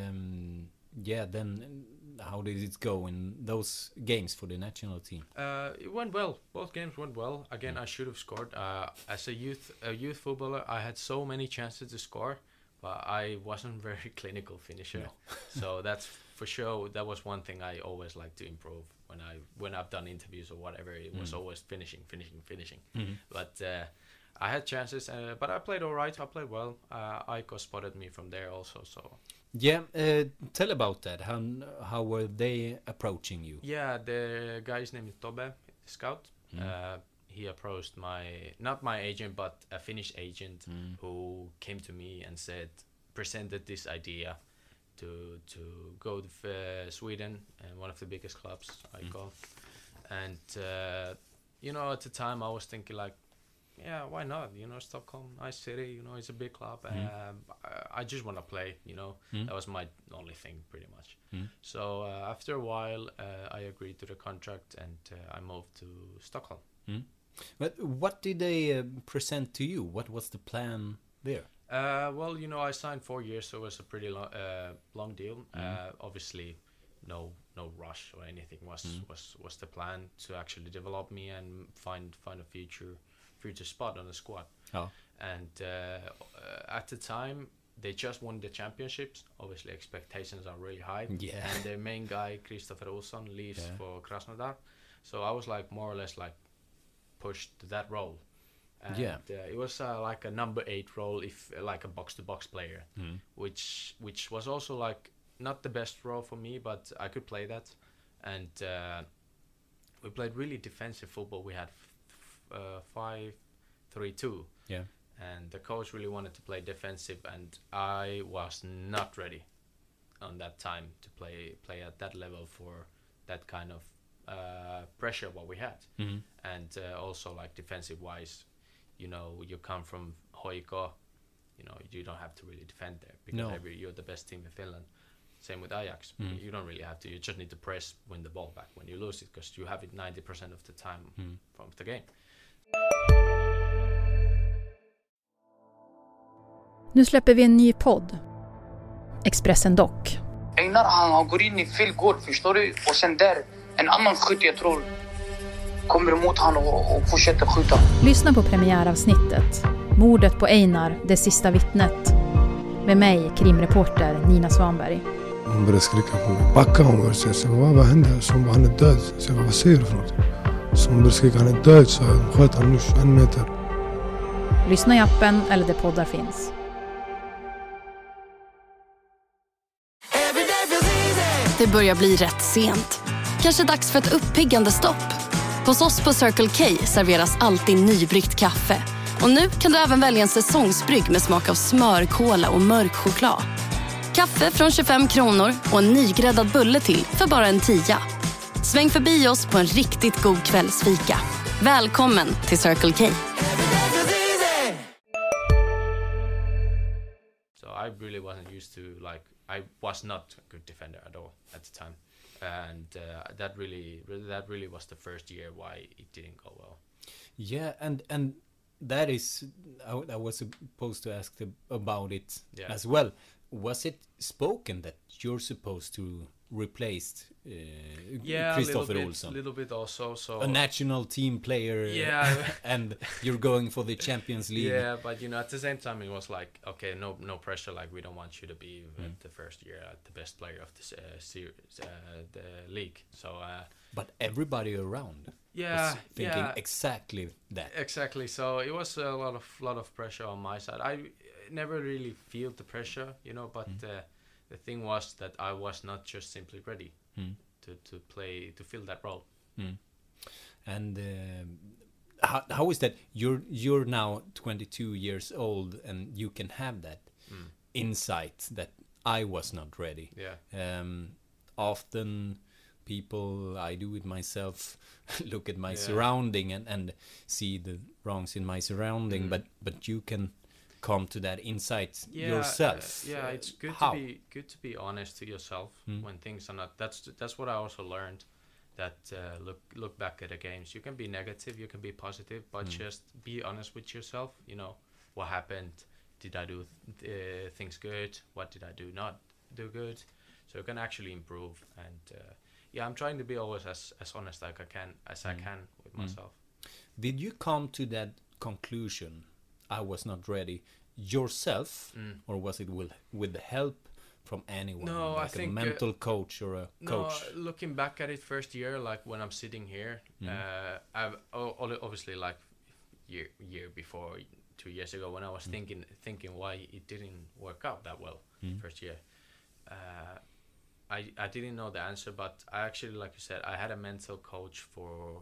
S5: um, yeah, then how did it go in those games for the national team?
S6: Uh, it went well. Both games went well. Again, mm. I should have scored. Uh, as a youth a youth footballer, I had so many chances to score, but I wasn't very clinical finisher.
S5: No.
S6: So that's for sure. That was one thing I always like to improve when I when I've done interviews or whatever. It was
S5: mm.
S6: always finishing, finishing, finishing.
S5: Mm-hmm.
S6: But uh, I had chances, uh, but I played all right. I played well. Uh, Aiko spotted me from there also. So
S5: yeah, uh, tell about that. How how were they approaching you?
S6: Yeah, the guy's name is Tobe, scout.
S5: Mm.
S6: Uh, he approached my not my agent, but a Finnish agent
S5: mm.
S6: who came to me and said, presented this idea to to go to uh, Sweden and one of the biggest clubs, Aiko. Mm. And uh, you know, at the time I was thinking like, yeah, why not? You know, Stockholm, nice city. You know, it's a big club.
S5: Mm.
S6: Um, I, I just want to play. You know,
S5: mm.
S6: that was my only thing, pretty much.
S5: Mm.
S6: So uh, after a while, uh, I agreed to the contract, and uh, I moved to Stockholm.
S5: Mm. But what did they uh, present to you? What was the plan there?
S6: Uh, well, you know, I signed four years, so it was a pretty long, uh, long deal.
S5: Mm.
S6: Uh, obviously, no, no rush or anything was
S5: Mm.
S6: was was the plan to actually develop me and find find a future. future spot on the squad.
S5: Oh.
S6: And uh, uh, at the time, they just won the championships. Obviously, expectations are really high.
S5: Yeah.
S6: And the main guy, Kristoffer Olsson, leaves
S5: yeah.
S6: for Krasnodar. So I was like more or less like pushed to that role. And
S5: yeah.
S6: uh, it was uh, like a number eight role, if uh, like a box-to-box player,
S5: mm.
S6: which which was also like not the best role for me, but I could play that. And uh, we played really defensive football. We had Uh, five, three, two.
S5: Yeah.
S6: And the coach really wanted to play defensive, and I was not ready on that time to play play at that level for that kind of uh, pressure what we had.
S5: Mm-hmm.
S6: And uh, also like defensive wise, you know, you come from Hoiko, you know, you don't have to really defend there because
S5: No.
S6: every, you're the best team in Finland. Same with Ajax.
S5: Mm.
S6: You don't really have to. You just need to press, win the ball back when you lose it, because you have it ninety percent of the time
S5: Mm.
S6: from the game.
S7: Nu släpper vi en ny podd. Expressen Dock.
S8: Einar han, han går in i fel gård, förstår du? Och sen där, en annan skytt jag tror kommer emot han och, och fortsätter skjuta.
S7: Lyssna på premiäravsnittet. Mordet på Einar, det sista vittnet. Med mig, krimreporter Nina Svanberg.
S9: Hon började skrika på mig. Backa hon började säga. Så vad, vad hände? Så hon bara, han är död. Så jag bara, vad säger du för något? Så hon började skrika, han är död. Så jag sköt han nu en meter.
S7: Lyssna i appen eller där poddar finns.
S10: Det börjar bli rätt sent. Kanske dags för ett uppiggande stopp. Hos oss på Circle K serveras alltid nybryggt kaffe. Och nu kan du även välja en säsongsbrygg med smak av smör, kola och mörk choklad. Kaffe från tjugofem kronor och en nygräddad bulle till för bara en tia. Sväng förbi oss på en riktigt god kvällsfika. Välkommen till Circle K.
S6: So I really wasn't used to, like, I was not a good defender at all at the time. And uh, that really, really, that really was the first year why it didn't go well.
S5: Yeah, and and that is, I, I was supposed to ask the, about it
S6: Yeah.
S5: as well. Was it spoken that you're supposed to replace uh,
S6: Yeah,
S5: Christopher
S6: a little
S5: Olsson,
S6: bit, little bit also. So
S5: a national team player?
S6: Yeah.
S5: And you're going for the Champions League.
S6: yeah, but you know, at the same time, it was like, okay, no, no pressure. Like, we don't want you to be uh, the first year uh, the best player of this uh, series, uh, the league. So, uh,
S5: But everybody around
S6: yeah,
S5: was thinking
S6: yeah,
S5: exactly that.
S6: exactly. So it was a lot of lot of pressure on my side. I never really feel the pressure, you know. But uh, the thing was that I was not just simply ready
S5: Mm.
S6: to to play to fill that role.
S5: Mm. And um, how how is that? You're you're now twenty-two years old, and you can have that
S6: Mm.
S5: insight that I was not ready.
S6: Yeah.
S5: Um, often people, I do it myself, look at my
S6: Yeah.
S5: surrounding and, and see the wrongs in my surrounding,
S6: Mm.
S5: but but you can come to that insight
S6: Yeah,
S5: yourself.
S6: uh, yeah,
S5: Uh,
S6: it's good
S5: how?
S6: to be good to be honest to yourself
S5: Mm.
S6: when things are not. That's that's what I also learned. That uh, look look back at the games. You can be negative, you can be positive, but
S5: Mm.
S6: just be honest with yourself. You know what happened. Did I do th- uh, things good? What did I do not do good? So you can actually improve. And uh, yeah, I'm trying to be always as as honest like I can as I
S5: Mm.
S6: can with
S5: Mm.
S6: myself.
S5: Did you come to that conclusion, I was not ready, yourself,
S6: Mm.
S5: or was it with with the help from anyone,
S6: No, I
S5: like a
S6: think, uh,
S5: mental coach or a coach?
S6: No, looking back at it first year, like when I'm sitting here,
S5: Mm.
S6: uh, I've o- o- obviously like year year before, two years ago, when I was
S5: Mm.
S6: thinking thinking why it didn't work out that well
S5: Mm.
S6: first year. Uh, I I didn't know the answer, but I actually, like you said, I had a mental coach for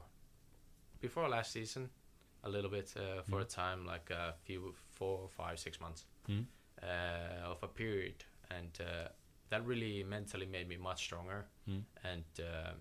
S6: before last season, a little bit uh, for
S5: Mm.
S6: a time, like a few four, five, six months
S5: Mm.
S6: uh, of a period, and uh, that really mentally made me much stronger.
S5: Mm.
S6: And uh,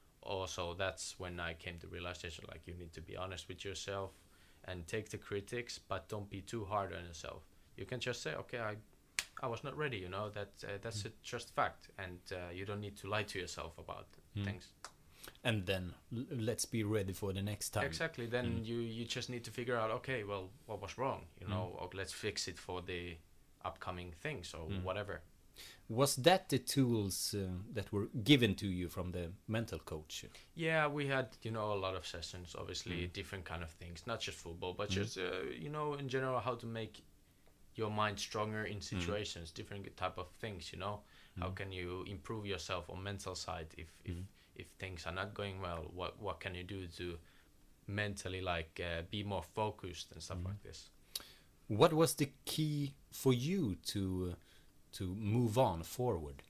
S6: also that's when I came to realization, like, you need to be honest with yourself and take the critics, but don't be too hard on yourself. You can just say, okay, I I was not ready, you know, that uh, that's a just fact, and uh, you don't need to lie to yourself about
S5: Mm.
S6: things.
S5: And then l- let's be ready for the next time.
S6: Exactly. Then
S5: Mm.
S6: you you just need to figure out, okay, well, what was wrong, you
S5: Mm.
S6: know, or let's fix it for the upcoming things or
S5: Mm.
S6: whatever.
S5: Was that the tools uh, that were given to you from the mental coach?
S6: Yeah, we had, you know, a lot of sessions, obviously,
S5: Mm.
S6: different kind of things, not just football, but
S5: Mm.
S6: just, uh, you know, in general, how to make your mind stronger in situations, different type of things, you know. How
S5: Mm.
S6: can you improve yourself on mental side if, if,
S5: Mm.
S6: if things are not going well? What, what can you do to mentally, like, uh, be more focused and stuff
S5: Mm.
S6: like this?
S5: What was the key for you to uh, to move on forward?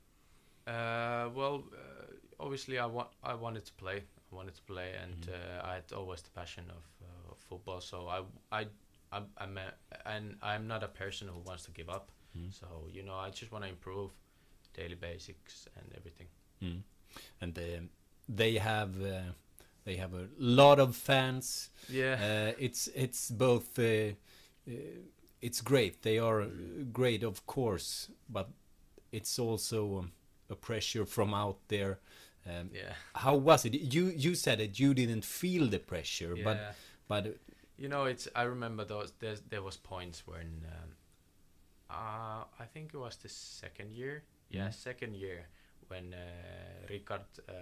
S6: Uh, well, uh, obviously, I want I wanted to play. I wanted to play, and
S5: Mhm.
S6: uh, I had always the passion of, uh, of football. So I I I'm, I'm a, and I'm not a person who wants to give up.
S5: Mm.
S6: So you know, I just want to improve, daily basics and everything.
S5: Mm. And um, they have uh, they have a lot of fans.
S6: Yeah.
S5: Uh, it's it's both. Uh, uh, it's great. They are great, of course, but it's also um, a pressure from out there. Um,
S6: yeah.
S5: How was it? You you said that you didn't feel the pressure,
S6: Yeah.
S5: but but
S6: you know, it's. I remember those. There there was points when. Um, uh, I think it was the second year. Yeah,
S5: Mm.
S6: second year when uh, Ricard uh,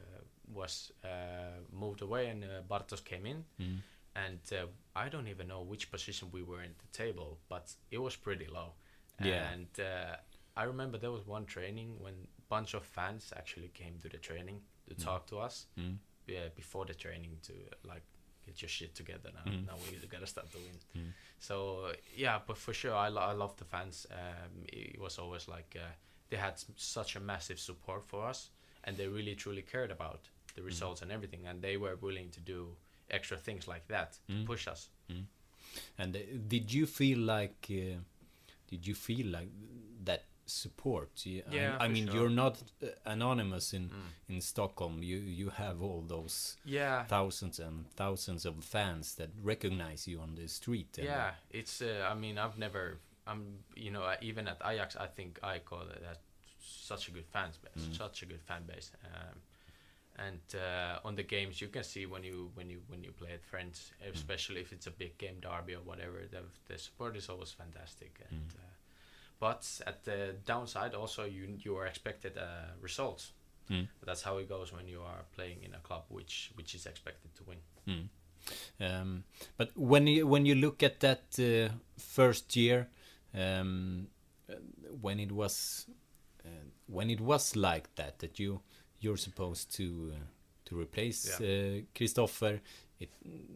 S6: was uh, moved away and uh, Bartos came in.
S5: Mm.
S6: And uh, I don't even know which position we were in the table, but it was pretty low.
S5: Yeah.
S6: And uh, I remember there was one training when a bunch of fans actually came to the training to
S5: Mm.
S6: talk to us
S5: Mm.
S6: yeah, before the training to uh, like get your shit together now.
S5: Mm.
S6: Now we gotta start to win.
S5: Mm.
S6: So yeah, but for sure I, lo- I love the fans. Um, it was always like uh, they had s- such a massive support for us, and they really truly cared about the results and everything, and they were willing to do extra things like that
S5: Mm.
S6: to push us.
S5: Mm. And uh, did you feel like uh, did you feel like that support? You- I-
S6: Yeah,
S5: I,
S6: for
S5: mean,
S6: sure.
S5: you're not uh, anonymous in
S6: Mm.
S5: in Stockholm. You you have all those
S6: Yeah.
S5: thousands and thousands of fans that recognize you on the street. and,
S6: Yeah, it's. Uh, I mean, I've never. I'm. You know, uh, even at Ajax, I think I call it that such a good fans base,
S5: Mm.
S6: such a good fan base. Um, and uh, on the games, you can see when you when you when you play at friends, especially if it's a big game, derby or whatever, the the support is always fantastic. And
S5: Mm.
S6: uh, but at the downside, also you you are expected uh, results.
S5: Mm.
S6: That's how it goes when you are playing in a club which which is expected to win.
S5: Mm. Um, but when you when you look at that uh, first year, um, uh, when it was uh, when it was like that, that you you're supposed to uh, to replace uh, Christopher, it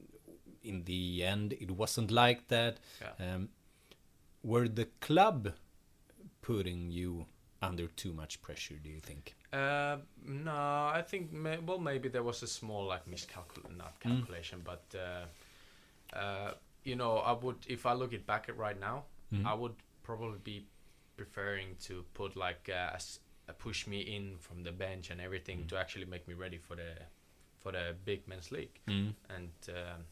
S5: in the end it wasn't like that.
S6: Yeah.
S5: Um, were the club putting you under too much pressure, do you think?
S6: Uh, no, I think may- well maybe there was a small like miscalculation, not
S5: Mm.
S6: calculation, but uh, uh, you know I would if I look it back at right now,
S5: Mm.
S6: I would probably be preferring to put like uh, a, s- a push me in from the bench and everything
S5: Mm.
S6: to actually make me ready for the for the big men's league.
S5: Mm.
S6: And um,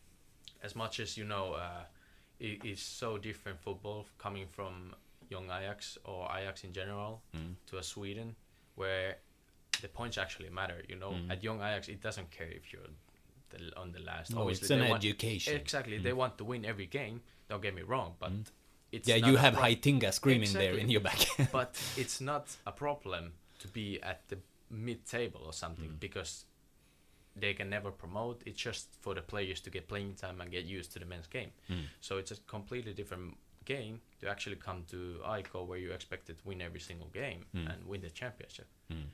S6: as much as you know, uh, it is so different football coming from young Ajax or Ajax in general
S5: Mm.
S6: to a Sweden where the points actually matter. You know,
S5: Mm.
S6: at young Ajax, it doesn't care if you're the, on the last.
S5: No,
S6: Obviously,
S5: it's an
S6: they want-
S5: education.
S6: Exactly,
S5: Mm.
S6: they want to win every game. Don't get me wrong, but
S5: Mm.
S6: it's
S5: Yeah,
S6: not
S5: you
S6: a
S5: have
S6: pro-
S5: Heitinga screaming there
S6: Exactly.
S5: in your back.
S6: But it's not a problem to be at the mid-table or something
S5: Mm.
S6: because they can never promote. It's just for the players to get playing time and get used to the men's game.
S5: Mm.
S6: So it's a completely different game to actually come to I C O where you expected to win every single game
S5: Mm.
S6: and win the championship.
S5: Mm.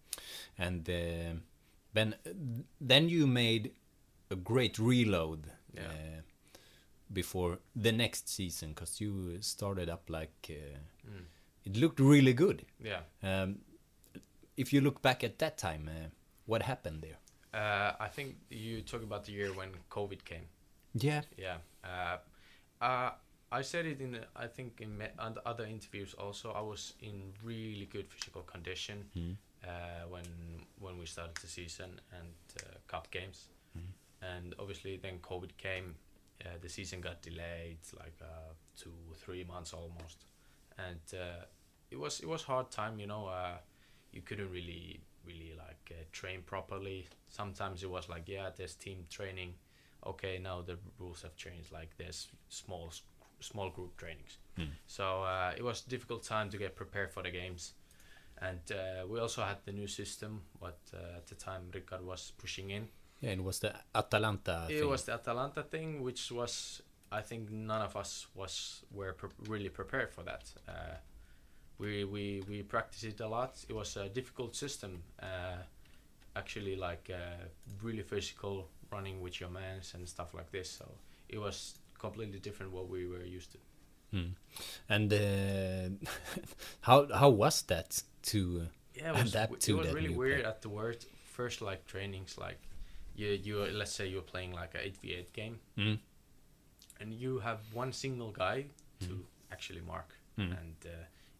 S5: And uh, then then you made a great reload
S6: Yeah.
S5: uh, before the next season, because you started up like uh,
S6: Mm.
S5: it looked really good.
S6: Yeah.
S5: Um, if you look back at that time, uh, what happened there?
S6: Uh, I think you talk about the year when COVID came.
S5: Yeah.
S6: Yeah. Uh, uh, I said it in, the- I think, in me- and other interviews also. I was in really good physical condition
S5: Mm.
S6: uh, when when we started the season and uh, cup games,
S5: Mm.
S6: and obviously then COVID came. Uh, the season got delayed like uh, two, three months almost, and uh, it was it was hard time. You know, uh, you couldn't really really like uh, train properly. Sometimes it was like, yeah, there's team training. Okay, now the rules have changed. Like there's small s- small group trainings.
S5: Mm.
S6: So uh, it was a difficult time to get prepared for the games, and uh, we also had the new system. What uh, at the time Ricard was pushing in.
S5: Yeah, it was the Atalanta
S6: It
S5: thing.
S6: was the Atalanta thing, which was I think none of us was were pre- really prepared for that. Uh, we we we practiced it a lot. It was a difficult system. Uh, actually, like uh, really physical, running with your mans and stuff like this. So it was completely different what we were used to.
S5: Mm. And uh, how how was that to uh,
S6: Yeah, it was,
S5: adapt
S6: w-
S5: to
S6: it was
S5: that
S6: really
S5: new
S6: weird
S5: play?
S6: at the word first like trainings like you you let's say you're playing like a eight v eight game
S5: Mm.
S6: and you have one single guy to
S5: Mm.
S6: actually mark
S5: Mm.
S6: and uh,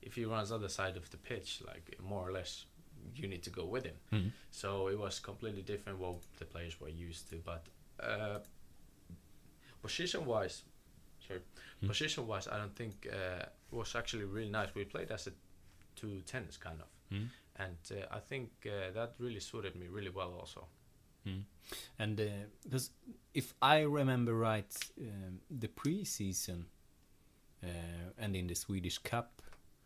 S6: if he runs other side of the pitch, like more or less, you need to go with him.
S5: Mhm.
S6: So it was completely different what the players were used to. But uh, position-wise, sorry,
S5: Mm.
S6: position-wise, I don't think uh, it was actually really nice. We played as a two tens kind of,
S5: Mm.
S6: and uh, I think uh, that really suited me really well also.
S5: Mm. And because if I remember right, um, the pre-season uh, and in the Swedish Cup,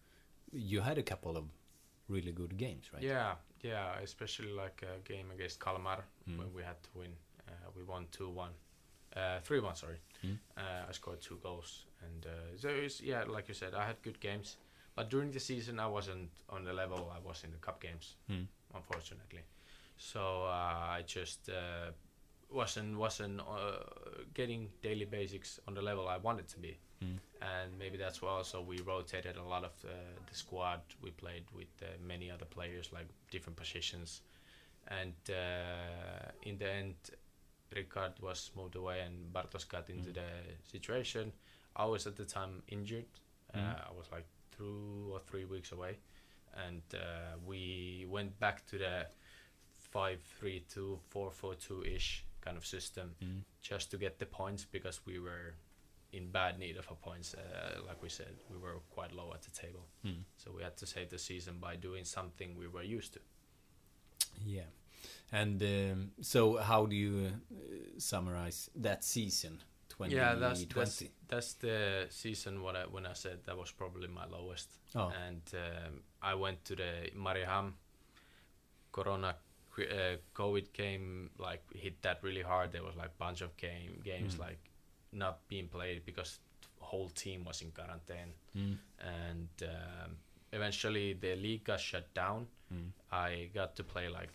S5: you had a couple of really good games, right?
S6: Yeah, yeah, especially like a game against Kalmar
S5: Mm.
S6: when we had to win. Uh, we won two one, uh, three one. Sorry,
S5: Mm.
S6: uh, I scored two goals, and uh, so it was, yeah, like you said, I had good games. But during the season, I wasn't on the level I was in the cup games,
S5: Mm.
S6: unfortunately. So uh, I just uh, wasn't wasn't uh, getting daily basics on the level I wanted to be.
S5: Mm.
S6: And maybe that's why also we rotated a lot of the, the squad. We played with uh, many other players, like different positions. And uh, in the end, Ricard was moved away and Bartos got into
S5: Mm.
S6: the situation. I was at the time injured.
S5: Mm.
S6: Uh, I was like two or three weeks away. And uh, we went back to the five three two, four four two-ish kind of system
S5: Mm.
S6: just to get the points because we were in bad need of our points. Uh, like we said, we were quite low at the table.
S5: Mm.
S6: So we had to save the season by doing something we were used to.
S5: Yeah. And um, so how do you uh, summarize that season, twenty twenty?
S6: Yeah, that's, that's that's the season what I, when I said that was probably my lowest.
S5: Oh.
S6: And um, I went to the Mariehamn. Corona, uh, COVID came, like hit that really hard. There was like bunch of game games
S5: Mm.
S6: like not being played because the whole team was in quarantine.
S5: Mm.
S6: And um, eventually the league got shut down.
S5: Mm.
S6: I got to play like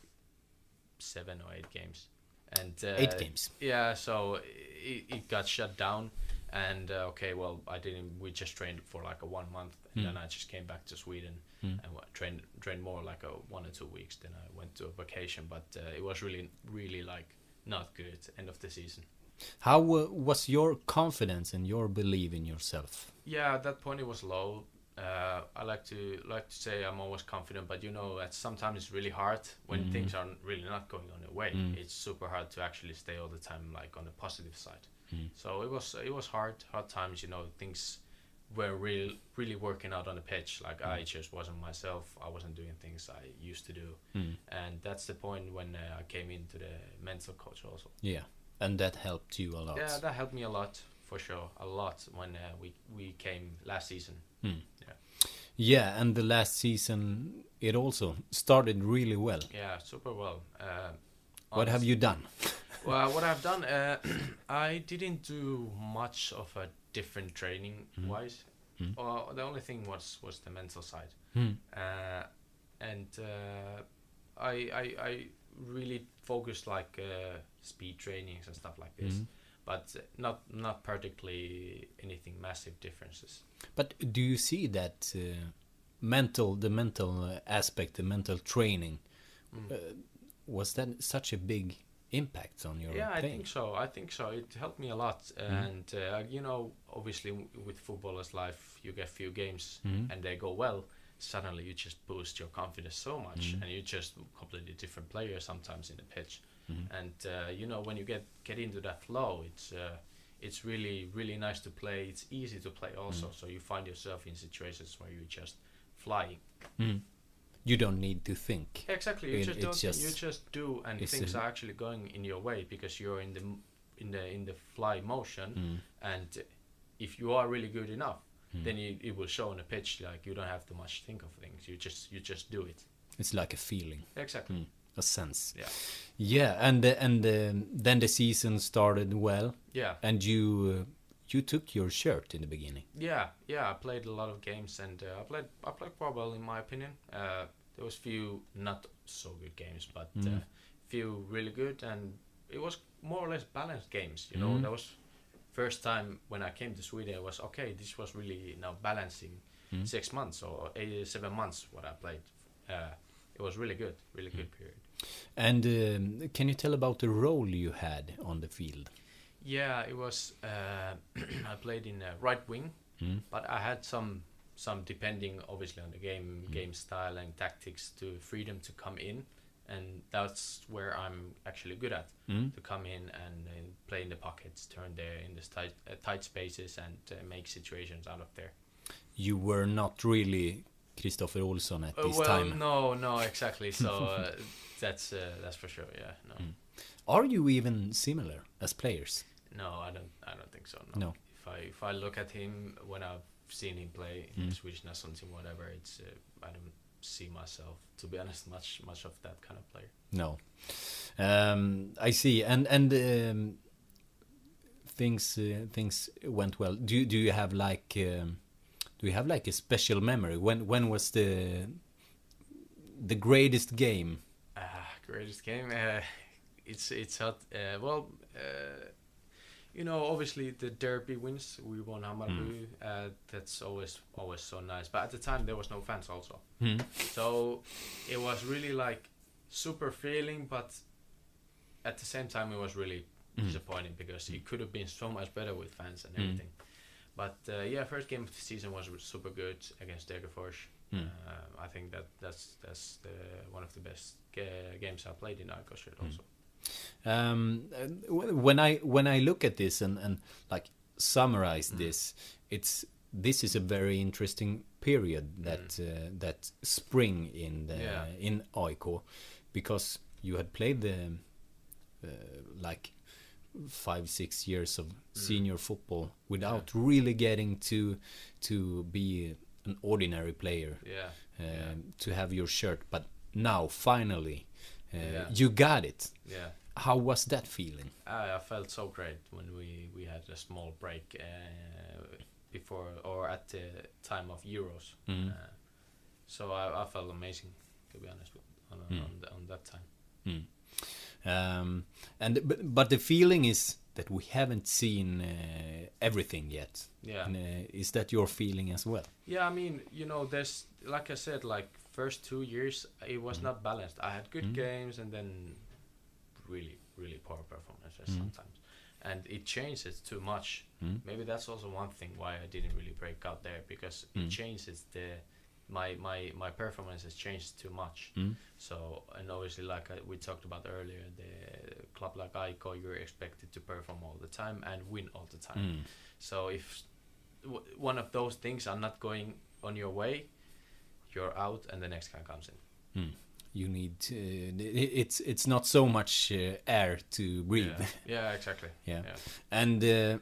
S6: seven or eight games. And uh,
S5: Eight games.
S6: Yeah, so it, it got shut down. And uh, okay, well, I didn't. We just trained for like a one month, and
S5: Mm.
S6: then I just came back to Sweden
S5: Mm.
S6: and wa- trained trained more like a one or two weeks. Then I went to a vacation, but uh, it was really, really like not good. End of the season.
S5: How uh, was your confidence and your belief in yourself?
S6: Yeah, at that point it was low. Uh, I like to like to say I'm always confident, but you know, at sometimes it's really hard when
S5: Mm.
S6: things are really not going on your way.
S5: Mm.
S6: It's super hard to actually stay all the time like on the positive side.
S5: Mm.
S6: So it was it was hard, hard times. You know, things were really really working out on the pitch. Like
S5: Mm.
S6: I just wasn't myself. I wasn't doing things I used to do,
S5: Mm.
S6: and that's the point when uh, I came into the mental coach also.
S5: Yeah, and that helped you a lot.
S6: Yeah, that helped me a lot for sure, a lot when uh, we we came last season.
S5: Mm.
S6: Yeah.
S5: Yeah, and the last season it also started really well.
S6: Yeah, super well. Uh,
S5: What have you done?
S6: Well, what I've done, uh, I didn't do much of a different training
S5: Mm.
S6: wise.
S5: Mm.
S6: Uh, the only thing was was the mental side,
S5: Mm.
S6: uh, and uh, I, I I really focused like uh, speed trainings and stuff like this,
S5: Mm.
S6: but not not particularly anything massive differences.
S5: But do you see that uh, mental, the mental uh, aspect, the mental training,
S6: Mm.
S5: uh, was that such a big impact on your
S6: Yeah, I
S5: playing?
S6: think so. I think so. It helped me a lot. And, uh, you know, obviously w- with footballer's life, you get few games
S5: Mhm.
S6: and they go well. Suddenly you just boost your confidence so much
S5: Mhm.
S6: and you're just completely different player sometimes in the pitch.
S5: Mhm.
S6: And, uh, you know, when you get, get into that flow, it's uh, it's really, really nice to play. It's easy to play also.
S5: Mm.
S6: So you find yourself in situations where you're just flying.
S5: Mm. You don't need to think.
S6: Exactly, you
S5: It-
S6: just
S5: it's
S6: don't.
S5: just-
S6: you just do, and
S5: it's
S6: things
S5: a-
S6: are actually going in your way because you're in the m- in the in the fly motion.
S5: Mm.
S6: And if you are really good enough,
S5: Mm.
S6: then you, it will show on the pitch. Like you don't have to much think of things. You just you just do it.
S5: It's like a feeling.
S6: Exactly.
S5: Mm. A sense.
S6: Yeah.
S5: Yeah, and uh, and um, then the season started well.
S6: Yeah.
S5: And you uh, you took your shirt in the beginning.
S6: Yeah, yeah. I played a lot of games, and uh, I played I played quite well in my opinion. Uh, there was few not so good games, but uh,
S5: Mm.
S6: few really good, and it was more or less balanced games. You know,
S5: Mm.
S6: that was first time when I came to Sweden. It was okay. This was really now balancing
S5: Mm.
S6: six months or eight, seven months what I played. Uh, it was really good, really good period.
S5: And um, can you tell about the role you had on the field?
S6: Yeah, it was. Uh, I played in uh, right wing,
S5: Mm.
S6: but I had some some depending obviously on the game mm. game style and tactics to freedom to come in, and that's where I'm actually good at mm. to come in and uh, play in the pockets, turn there in the tight uh, tight spaces and uh, make situations out of there. You
S5: were not really Kristoffer Olsson at
S6: uh,
S5: this
S6: well,
S5: time.
S6: No, no, exactly. So uh, that's uh, that's for sure. Yeah, no.
S5: Mm. Are you even similar as players?
S6: No, I don't. I don't think so. No.
S5: no.
S6: If I if I look at him when I've seen him play in mm. the Swedish national team, whatever, it's uh, I don't see myself, to be honest, much much of that kind of player.
S5: No, um, I see, and and um, things uh, things went well. Do you, do you have like um, do you have like a special memory? When when was the the greatest game?
S6: Ah, uh, greatest game. Uh, it's it's hot. Uh, well. Uh, You know, obviously the derby wins. We won Hammarby. Mm. Uh, that's always always so nice. But at the time there was no fans also, mm. so it was really like super feeling. But at the same time, it was really mm. disappointing because it could have been so much better with fans and everything. Mm. But uh, yeah, first game of the season was super good against Degerfors. Mm. Uh, I think that that's that's the one of the best ga- games I played in Aikosh mm. also.
S5: Um, when I when I look at this and, and like summarize mm. this, it's this is a very interesting period that mm. uh, that spring in the
S6: yeah.
S5: in A I K, because you had played the uh, like five six years of mm. senior football without yeah. really getting to to be an ordinary player.
S6: Yeah.
S5: Um,
S6: yeah.
S5: To have your shirt, but now finally. Uh,
S6: yeah.
S5: You got it.
S6: Yeah.
S5: How was that feeling?
S6: I, I felt so great when we, we had a small break uh, before or at the time of Euros. Mm. Uh, so I, I felt amazing, to be honest, on on, mm. on, the, on that time.
S5: Mm. Um, and but, but the feeling is that we haven't seen uh, everything yet.
S6: Yeah.
S5: And, uh, is that your feeling as well?
S6: Yeah, I mean, you know, there's like I said, like. First two years it was mm. not balanced. I had good mm. games and then really really poor performances mm. sometimes, and it changes too much. Mm. Maybe that's also one thing why I didn't really break out there, because mm. it changes the my my my performances changed too much. Mm. So, and obviously like I, we talked about earlier, the club like A I K, you're expected to perform all the time and win all the time. Mm. So if w one of those things are not going on your way, you're out and the next guy comes in.
S5: Mm. You need to, it's it's not so much uh, air to breathe.
S6: Yeah, yeah exactly.
S5: yeah.
S6: yeah.
S5: And uh,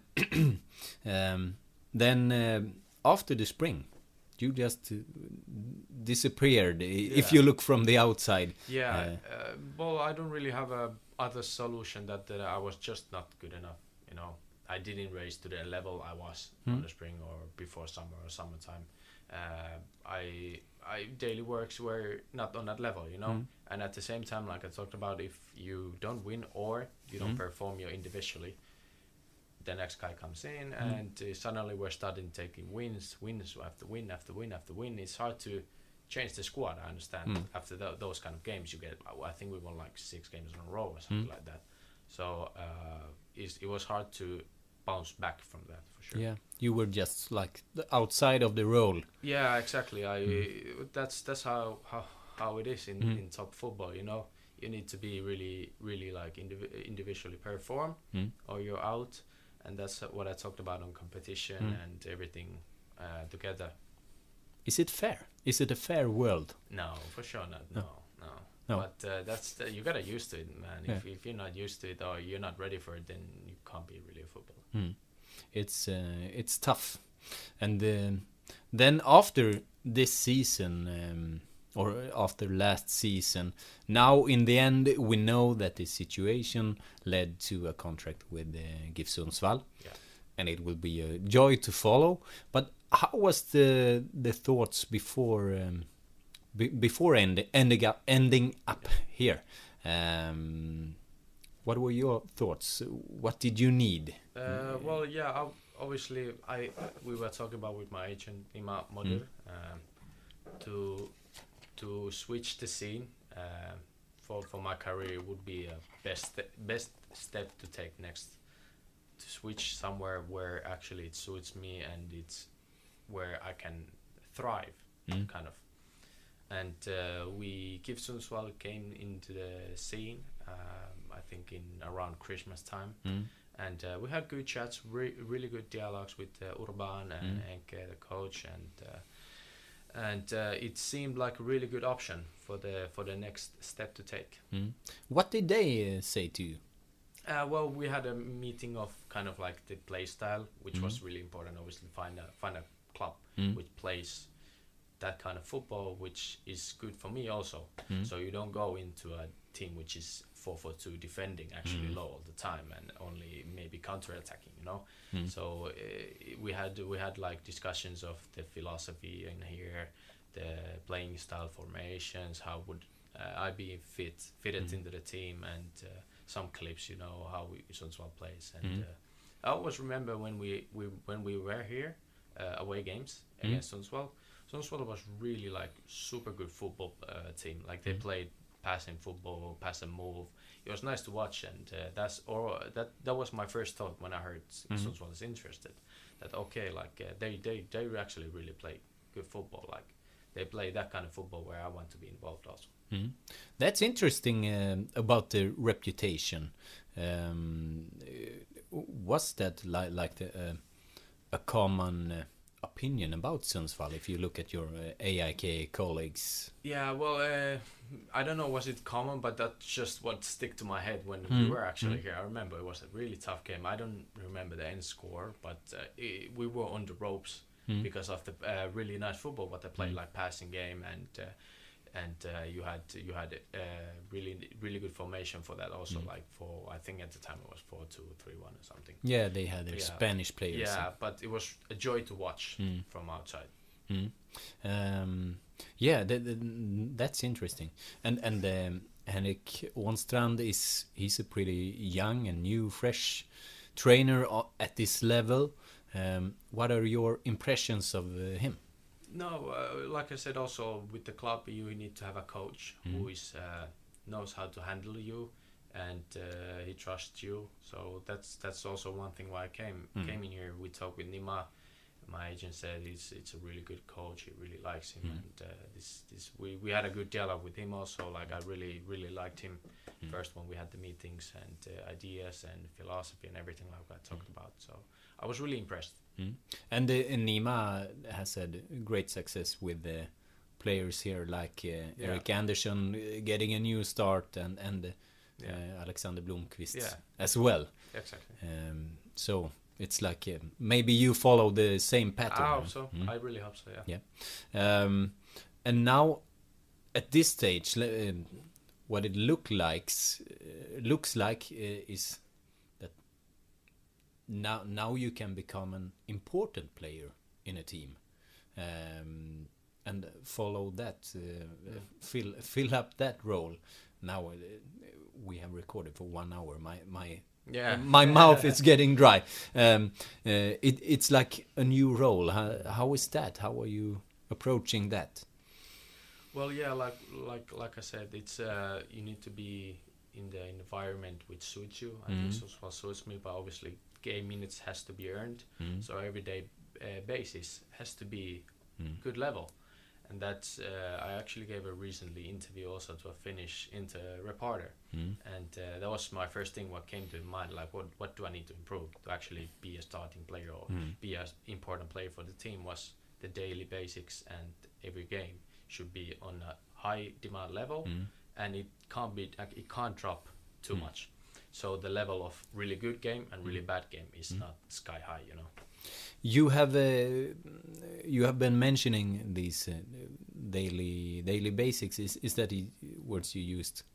S5: um, then uh, after the spring, you just uh, disappeared. Yeah. If you look from the outside.
S6: Yeah. Uh, uh, well, I don't really have a other solution that, that I was just not good enough. You know, I didn't raise to the level I was mm. on the spring or before summer or summertime. Uh, I I daily works were not on that level, you know. Mm. And at the same time, like I talked about, if you don't win or you don't mm. perform you individually, the next guy comes in mm. and uh, suddenly we're starting taking wins, wins after win after win after win. It's hard to change the squad. I understand. Mm. After th those kind of games, you get. I think we won like six games in a row or something mm. like that. So uh, it's, it was hard to bounce back from that for sure.
S5: Yeah, you were just like the outside of the role.
S6: Yeah, exactly. I mm. that's that's how how, how it is in, mm. in top football. You know, you need to be really really like indiv individually perform, mm. or you're out. And that's what I talked about on competition mm. and everything uh, together.
S5: Is it fair? Is it a fair world?
S6: No, for sure not. No, no. no. But uh, that's the, you gotta used to it, man. Yeah. If if you're not used to it or you're not ready for it, then you can't be really a footballer.
S5: Mm. It's uh, it's tough. And uh, then after this season, um, or after last season, now in the end we know that the situation led to a contract with uh, GIF Sundsvall,
S6: yeah.
S5: and it will be a joy to follow. But how was the the thoughts before um, be, before end, ending up ending up here? Um, what were your thoughts? What did you need?
S6: Uh, well, yeah, I, obviously I we were talking about with my agent Ima Moder mm. um, to. To switch the scene uh, for for my career would be a best best step to take next. To switch somewhere where actually it suits me and it's where I can thrive,
S5: Mm.
S6: kind of. And uh, we GIF Sundsvall came into the scene, um, I think in around Christmas time,
S5: Mm.
S6: and uh, we had good chats, re- really good dialogues with uh, Urban and
S5: Mm.
S6: Enke, the coach, and uh, and uh, it seemed like a really good option for the for the next step to take.
S5: Mm. What did they uh, say to you?
S6: Uh, well, we had a meeting of kind of like the play style, which
S5: Mm.
S6: was really important. Obviously, find a find a club
S5: Mm.
S6: which plays that kind of football, which is good for me also.
S5: Mm.
S6: So you don't go into a team which is four four two defending actually
S5: Mm.
S6: low all the time and only maybe counter attacking. You know.
S5: Mm.
S6: So uh, we had we had like discussions of the philosophy in here, the playing style, formations. How would uh, I be fit fitted
S5: Mm.
S6: into the team, and uh, some clips, you know, how we Sundsvall plays. And
S5: Mm.
S6: uh, I always remember when we, we when we were here, uh, away games
S5: Mm.
S6: against Sundsvall. Sundsvall was really like super good football uh, team. Like they
S5: Mm.
S6: played passing football, pass and move. It was nice to watch, and uh, that's or that that was my first thought when I heard
S5: Mhm.
S6: Sundsvall is interested. That okay, like uh, they they they actually really play good football. Like they play that kind of football where I want to be involved also.
S5: Mm. That's interesting um, about the reputation. Um, uh, was that li- like the, uh, a common uh, opinion about Sundsvall if you look at your uh, A I K colleagues?
S6: Yeah, well, uh, I don't know, was it common, but that's just what stick to my head when
S5: Mm.
S6: we were actually
S5: Mm.
S6: here. I remember it was a really tough game. I don't remember the end score, but uh, it, we were on the ropes
S5: Mm.
S6: because of the uh, really nice football what they played,
S5: Mm.
S6: like passing game, and uh, and uh, you had you had uh, really really good formation for that also.
S5: Mm.
S6: Like for I think at the time it was four two three one or something.
S5: Yeah, they had their
S6: Yeah.
S5: Spanish players.
S6: Yeah, but it was a joy to watch
S5: Mm.
S6: from outside.
S5: Mm. Um, yeah, th- th- that's interesting. And and um, Henrik Ånstrand is he's a pretty young and new, fresh trainer o- at this level. Um, what are your impressions of uh, him?
S6: No, uh, like I said, also with the club, you need to have a coach
S5: Mm.
S6: who is uh, knows how to handle you, and uh, he trusts you. So that's that's also one thing why I came
S5: Mm.
S6: came in here. We talked with Nima. My agent said it's it's a really good coach. He really likes him,
S5: Mm.
S6: and uh, this this we, we had a good dialogue with him also. Like I really really liked him.
S5: Mm.
S6: First when we had the meetings and uh, ideas and philosophy and everything like I talked about. So I was really impressed.
S5: Mm. And uh, Nima has had great success with the players here, like uh,
S6: Yeah.
S5: Erik Andersson uh, getting a new start, and and uh,
S6: Yeah.
S5: Alexander Blomqvist
S6: Yeah.
S5: as well.
S6: Exactly.
S5: Um, so it's like uh, maybe you follow the same pattern.
S6: I hope so.
S5: Mm.
S6: I really hope so. Yeah.
S5: Yeah. Um, and now, at this stage, le- um, what it look likes uh, looks like uh, is that now now you can become an important player in a team, um, and follow that, uh, uh, fill fill up that role. Now uh, we have recorded for one hour. My my
S6: Yeah.
S5: my mouth is getting dry. Um, uh, it, it's like a new role. How, how is that? How are you approaching that?
S6: Well, yeah, like like like I said, it's uh, you need to be in the environment which suits you. I think
S5: Mhm.
S6: Sundsvall suits me, but obviously game minutes has to be earned.
S5: Mhm.
S6: So everyday uh, basis has to be
S5: Mm.
S6: good level, and that's uh, I actually gave a recently interview also to a Finnish inter reporter,
S5: Mm.
S6: and uh, that was my first thing what came to mind. Like, what what do I need to improve to actually be a starting player or
S5: Mm.
S6: be an important player for the team? Was the daily basics, and every game should be on a high demand level,
S5: Mm.
S6: and it can't be like, it can't drop too
S5: Mm.
S6: much. So the level of really good game and really
S5: Mm.
S6: bad game is
S5: Mm.
S6: not sky high, you know.
S5: You have uh, you have been mentioning these uh, daily daily basics. Is is that the words you used?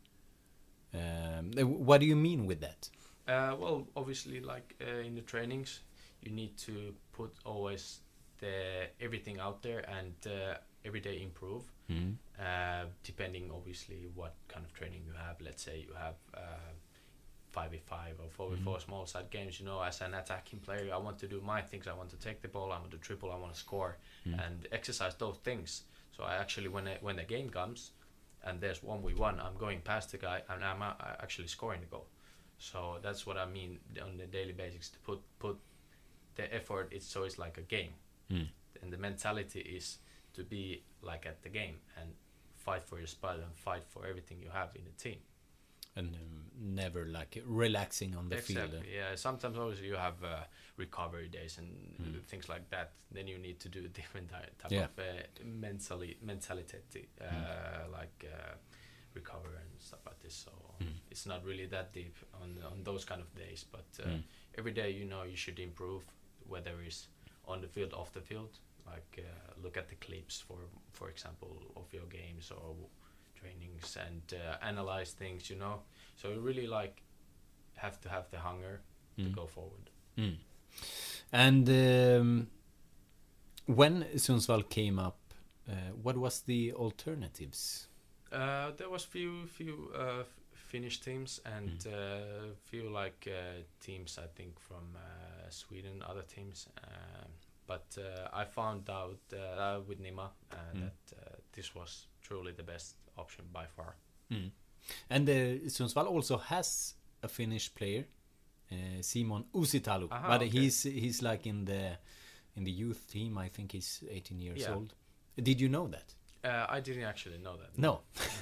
S5: Um, uh, what do you mean with that?
S6: Uh, well, obviously, like uh, in the trainings, you need to put always the everything out there and uh, every day improve.
S5: Mm.
S6: Uh, depending, obviously, what kind of training you have. Let's say you have uh, five v five or four v four small side games. You know, as an attacking player, I want to do my things. I want to take the ball. I want to triple. I want to score,
S5: Mm.
S6: and exercise those things. So I actually, when I, when the game comes, and there's one v one, I'm going past the guy and I'm uh, actually scoring the goal. So that's what I mean on the daily basics, to put put the effort. It's so it's like a game,
S5: Mm.
S6: and the mentality is to be like at the game and fight for your spot and fight for everything you have in the team.
S5: And um, never like relaxing on the
S6: exactly,
S5: field.
S6: Yeah, sometimes obviously you have uh, recovery days and
S5: Mm.
S6: things like that. Then you need to do different ty- type
S5: Yeah.
S6: of uh, mentally mentality, uh,
S5: Mm.
S6: like uh, recover and stuff like this. So
S5: Mm.
S6: it's not really that deep on on those kind of days. But uh,
S5: Mm.
S6: every day, you know, you should improve, whether it's on the field, off the field. Like uh, look at the clips, for for example, of your games or trainings, and uh, analyze things. You know, so you really like have to have the hunger
S5: Mm.
S6: to go forward.
S5: Mm. And um, when Sundsvall came up, uh, what was the alternatives?
S6: Uh, there was few few uh, f- Finnish teams and
S5: Mm.
S6: uh, few like uh, teams, I think, from uh, Sweden, other teams. Um, but uh, I found out uh, with Nima uh,
S5: Mm.
S6: that uh, this was truly the best option by far.
S5: Mm. And uh, Sundsvall also has a Finnish player, uh, Simon Usitalu,
S6: Aha,
S5: but
S6: okay.
S5: he's he's like in the in the youth team. I think he's eighteen years
S6: Yeah.
S5: old. Did you know that?
S6: Uh, I didn't actually know that.
S5: No.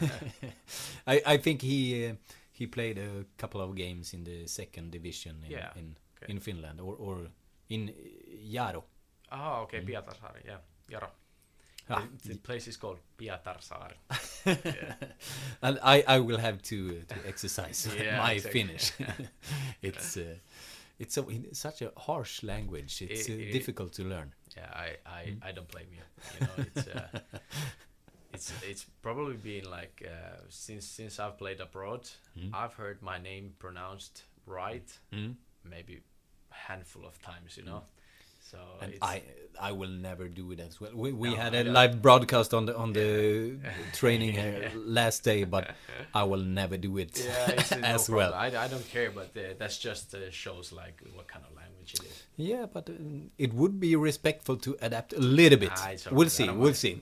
S5: I I think he uh, he played a couple of games in the second division in
S6: Yeah,
S5: in,
S6: okay.
S5: in Finland or or in Jaro.
S6: Ah, okay,
S5: Mm.
S6: Pietarsaari, yeah, Jaro.
S5: Ah.
S6: The, the place is called Pietarsaari. Yeah.
S5: And I, I will have to uh, to exercise
S6: Yeah,
S5: my
S6: exactly.
S5: Finnish. it's uh, it's so in such a harsh language. It's
S6: It-
S5: uh,
S6: it-
S5: difficult to learn.
S6: Yeah, I, I,
S5: Mm.
S6: I don't blame you. You know, it's uh, it's it's probably been like uh, since since I've played abroad,
S5: Mm.
S6: I've heard my name pronounced right
S5: Mm.
S6: maybe a handful of times. You know, so
S5: And
S6: it's,
S5: I I will never do it as well. We we
S6: No,
S5: had
S6: I
S5: a
S6: don't.
S5: live broadcast on the on the training here last day, but I will never do it
S6: yeah, it's uh,
S5: as
S6: no
S5: well.
S6: problem. I, I don't care, but uh, that's just uh, shows like what kind of language it is.
S5: Yeah, but um, it would be respectful to adapt a little bit.
S6: Ah, it's
S5: We'll
S6: alright, I
S5: see.
S6: don't
S5: We'll
S6: mind.
S5: see.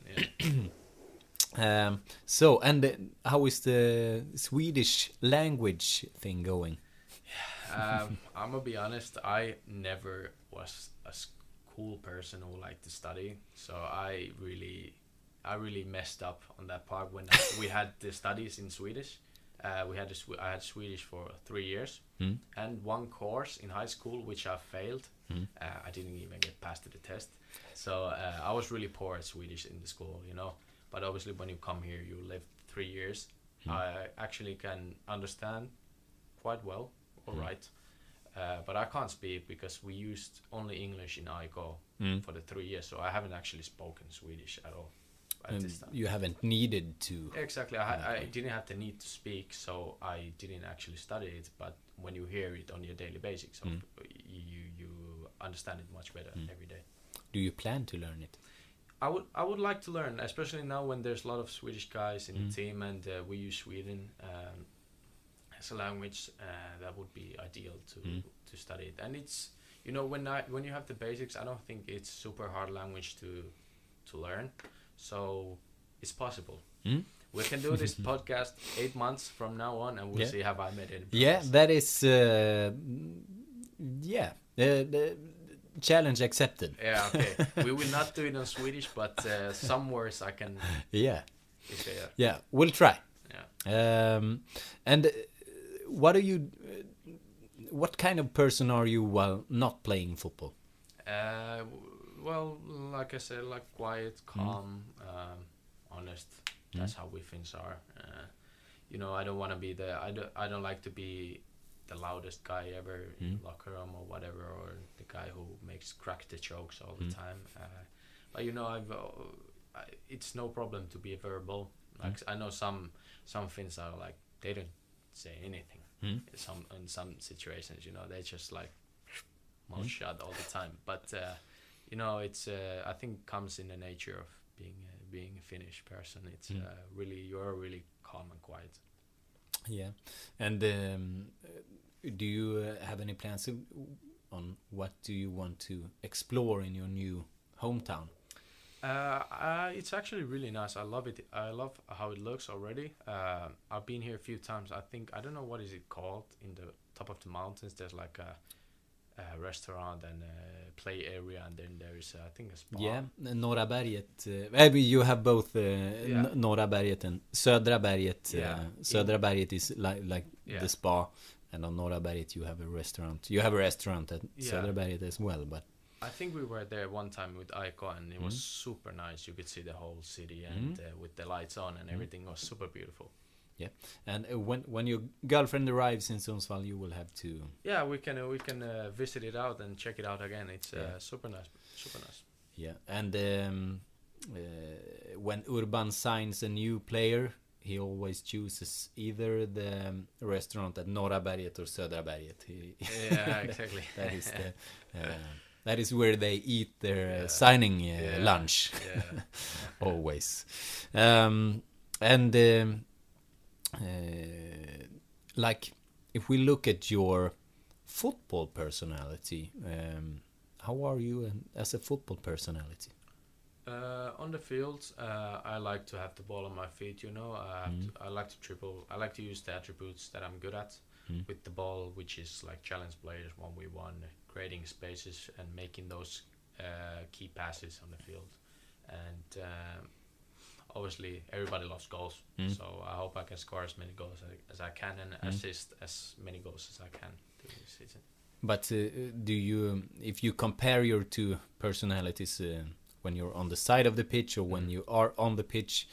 S6: Yeah.
S5: Um, so, and uh, how is the Swedish language thing going?
S6: um, I'm gonna be honest. I never was a school person who liked to study, so I really, I really messed up on that part when we had the studies in Swedish. Uh, we had a Swe- I had Swedish for three years,
S5: Mm.
S6: and one course in high school which I failed.
S5: Mm.
S6: Uh, I didn't even get past the test, so uh, I was really poor at Swedish in the school, you know. But obviously, when you come here, you live three years.
S5: Mm.
S6: I actually can understand quite well, all
S5: Mm.
S6: right. Uh, but I can't speak because we used only English in I K O
S5: Mm.
S6: for the three years, so I haven't actually spoken Swedish at all at
S5: Um,
S6: this time.
S5: you haven't needed to.
S6: Exactly, I, ha- I
S5: Okay.
S6: didn't have the need to speak, so I didn't actually study it. But when you hear it on your daily basics,
S5: Mm.
S6: you you understand it much better
S5: Mm.
S6: every day.
S5: Do you plan to learn it?
S6: I would I would like to learn, especially now when there's a lot of Swedish guys in
S5: Mm.
S6: the team, and uh, we use Sweden um, as a language. Uh, that would be ideal to
S5: Mm.
S6: to study it. And it's, you know, when I when you have the basics, I don't think it's super hard language to to learn. So it's possible.
S5: Mm?
S6: We can do this podcast eight months from now on, and we'll
S5: Yeah.
S6: see have I made any
S5: Yeah,
S6: progress.
S5: that is. Uh, yeah, uh, the challenge accepted.
S6: Yeah, okay. We will not do it in Swedish, but uh, some words I can.
S5: Yeah,
S6: If they are.
S5: yeah, we'll try.
S6: Yeah.
S5: Um, and uh, what are you? Uh, what kind of person are you while not playing football?
S6: Uh, w- well, like I said, like quiet, calm, um, honest. That's how we Finns are. Uh, you know, I don't want to be the. I don't. I don't like to be the loudest guy ever in
S5: Mm.
S6: the locker room or whatever, or the guy who makes crack the jokes all the
S5: Mm.
S6: time. Uh, but you know, I've. Uh, I, it's no problem to be verbal. Like I know some some Finns are like they don't say anything.
S5: Mm.
S6: Some in some situations, you know, they just like mouth shut all the time. But uh, you know, it's uh, I think comes in the nature of being uh, being a Finnish person. It's
S5: Mm.
S6: uh, really you're really calm and quiet.
S5: Yeah, and um, uh, do you uh, have any plans of- on what do you want to explore in your new hometown?
S6: Uh, uh, it's actually really nice. I love it. I love how it looks already. Uh, I've been here a few times. I think I don't know what is it called in the top of the mountains. There's like a a restaurant and a play area, and then there is uh, I think a spa.
S5: Yeah, Norra Berget. Uh, you have both uh,
S6: Yeah.
S5: N- Norra Berget and Södra Berget. Uh,
S6: Yeah.
S5: Södra Berget is like like
S6: Yeah.
S5: the spa, and on Norra Berget you have a restaurant. You have a restaurant at
S6: Yeah.
S5: Södra Berget as well, but
S6: I think we were there one time with Aiko, and it was
S5: Mm.
S6: super nice. You could see the whole city, and
S5: Mm.
S6: uh, with the lights on, and everything was super beautiful.
S5: yeah. And uh, when when your girlfriend arrives in Sundsvall, you will have to.
S6: Yeah, we can uh, we can uh, visit it out and check it out again. It's uh,
S5: Yeah.
S6: super nice, super nice.
S5: Yeah, and um, uh, when Urban signs a new player, he always chooses either the um, restaurant at Norra Berget or Södra Berget. He,
S6: Yeah, exactly.
S5: that is the uh, that is where they eat their uh,
S6: Yeah.
S5: signing uh,
S6: Yeah.
S5: lunch.
S6: Yeah.
S5: Always. Um, and um, uh, like if we look at your football personality, um, how are you an, as a football personality?
S6: Uh, on the field, uh, I like to have the ball on my feet. You know, I, have
S5: Mm.
S6: to, I like to dribble. I like to use the attributes that I'm good at
S5: Mm.
S6: with the ball, which is like challenge players, one v one, creating spaces and making those uh, key passes on the field. And um, obviously, everybody loves goals,
S5: Mm.
S6: so I hope I can score as many goals as, as I can and
S5: Mm.
S6: assist as many goals as I can during the season.
S5: But uh, do you, um, if you compare your two personalities uh, when you're on the side of the pitch or when
S6: Mm.
S5: you are on the pitch,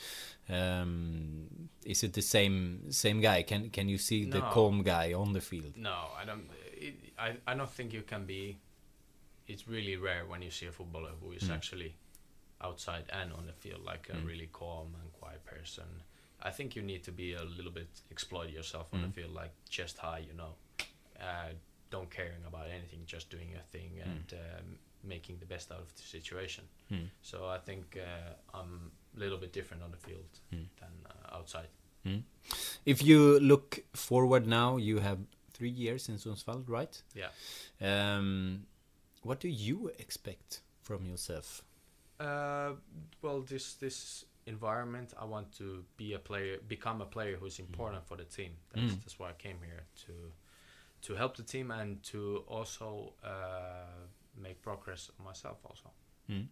S5: um, is it the same same guy? Can can you see the
S6: No.
S5: calm guy on the field?
S6: No, I don't. It, I I don't think you can be. It's really rare when you see a footballer who is
S5: Mm.
S6: actually outside and on the field, like a
S5: Mm.
S6: really calm and quiet person. I think you need to be a little bit exploit yourself on
S5: Mm.
S6: the field, like chest high, you know, uh, don't caring about anything, just doing your thing
S5: Mm.
S6: and um, making the best out of the situation.
S5: Mm.
S6: So I think uh, I'm a little bit different on the field
S5: Mm.
S6: than uh, outside.
S5: Mm. If you look forward now, you have three years in Sundsvall, right?
S6: Yeah.
S5: Um, what do you expect from yourself?
S6: Uh, well, this this environment, I want to be a player, become a player who's important for the team. That's
S5: Mm.
S6: that's why I came here to to help the team and to also uh, make progress on myself also.
S5: Mm.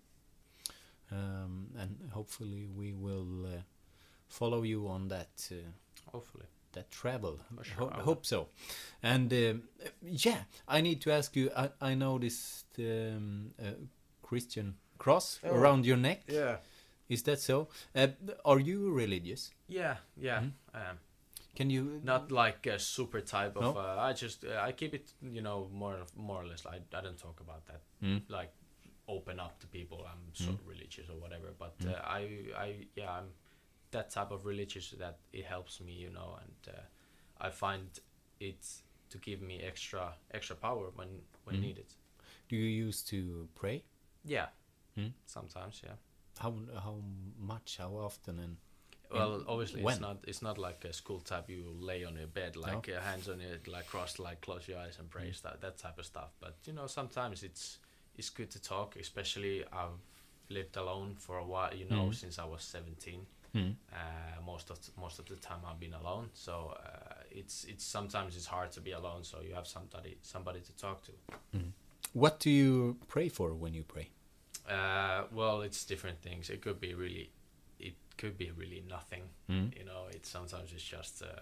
S5: Um, and hopefully we will uh, follow you on that. Uh,
S6: Hopefully.
S5: That travel.
S6: For sure,
S5: Ho-
S6: I will.
S5: hope so. And um, yeah, I need to ask you. I, I noticed um, a Christian cross
S6: Oh.
S5: around your neck.
S6: Yeah.
S5: Is that so? Uh, are you religious?
S6: Yeah, yeah,
S5: Mhm.
S6: I am.
S5: Can you?
S6: Not like a super type of.
S5: No?
S6: Uh, I just uh, I keep it, you know, more more or less. I I don't talk about that.
S5: Mm.
S6: Like open up to people. I'm so
S5: Mm.
S6: religious or whatever. But
S5: Mm.
S6: uh, I I yeah I'm that type of religious that it helps me, you know, and uh, I find it to give me extra extra power when when
S5: Mm.
S6: needed.
S5: Do you used to pray?
S6: Yeah.
S5: Mm.
S6: Sometimes, yeah.
S5: How how much? How often? And
S6: Well,
S5: and
S6: obviously
S5: when?
S6: it's not it's not like a school type. You lay on your bed like uh, hands on it, like crossed, like close your eyes and pray,
S5: Mm.
S6: that that type of stuff. But you know, sometimes it's it's good to talk. Especially I've lived alone for a while. You know,
S5: Mm.
S6: since I was seventeen.
S5: Mm.
S6: Uh, most of t- most of the time I've been alone. So uh, it's it's sometimes it's hard to be alone. So you have somebody somebody to talk to.
S5: Mm. What do you pray for when you pray?
S6: Uh, well, it's different things. It could be really, it could be really nothing.
S5: Mm.
S6: You know, it's sometimes it's just uh,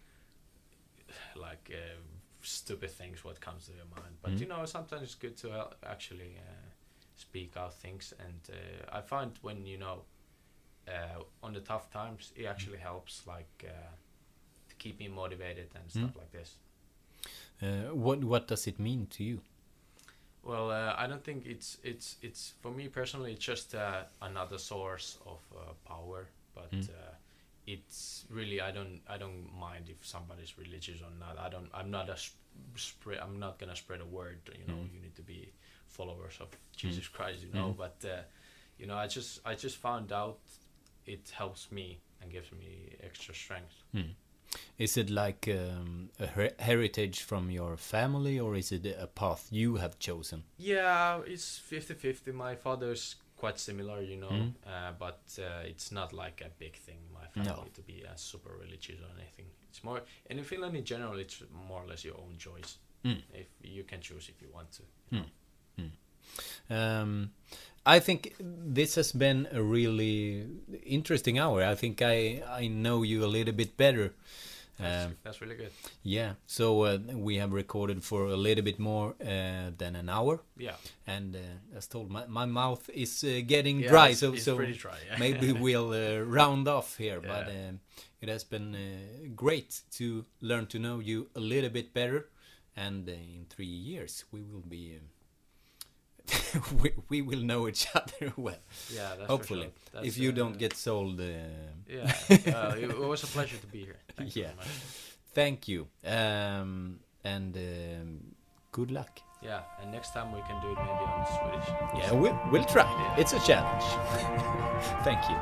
S6: like uh, stupid things what comes to your mind. But
S5: Mm.
S6: you know, sometimes it's good to uh, actually uh, speak out things. And uh, I find when you know, uh, on the tough times, it actually helps like uh, to keep me motivated and stuff
S5: Mm.
S6: like this.
S5: Uh, what what does it mean to you?
S6: Well, uh, I don't think it's it's it's for me personally. It's just uh, another source of uh, power, but
S5: Mm.
S6: uh, it's really I don't I don't mind if somebody's religious or not. I don't. I'm not a sp- spread. I'm not gonna spread a word. You know,
S5: Mm.
S6: you need to be followers of Jesus Christ. You know,
S5: Mm.
S6: but uh, you know, I just I just found out it helps me and gives me extra strength.
S5: Mm. Is it like um, a her- heritage from your family, or is it a path you have chosen?
S6: Yeah, it's fifty-fifty. My father's quite similar, you know,
S5: Mm.
S6: uh, but uh, it's not like a big thing, my family,
S5: No.
S6: to be uh, super religious or anything. It's more, and in Finland in general, it's more or less your own choice. Mm. If you can choose if you want to.
S5: Mm. Mm. Um, I think this has been a really interesting hour. I think I I know you a little bit better.
S6: That's,
S5: Um,
S6: that's really good.
S5: Yeah, so uh, we have recorded for a little bit more uh, than an hour.
S6: Yeah.
S5: And uh, as told, my, my mouth is uh, getting
S6: Yeah,
S5: dry,
S6: it's,
S5: so
S6: it's
S5: so
S6: pretty dry, yeah.
S5: maybe we'll uh, round off here.
S6: Yeah.
S5: But um, it has been uh, great to learn to know you a little bit better. And uh, in three years, we will be... Um, we, we will know each other well.
S6: Yeah, that's
S5: hopefully.
S6: For sure. That's,
S5: if you
S6: uh,
S5: don't get sold. Uh,
S6: yeah, uh, it was a pleasure to be here. Thank
S5: yeah,
S6: you very much.
S5: thank you, um, and um, good luck.
S6: Yeah, and next time we can do it maybe on Swedish.
S5: Yeah, we'll we'll try.
S6: Yeah.
S5: It's a challenge. Thank you.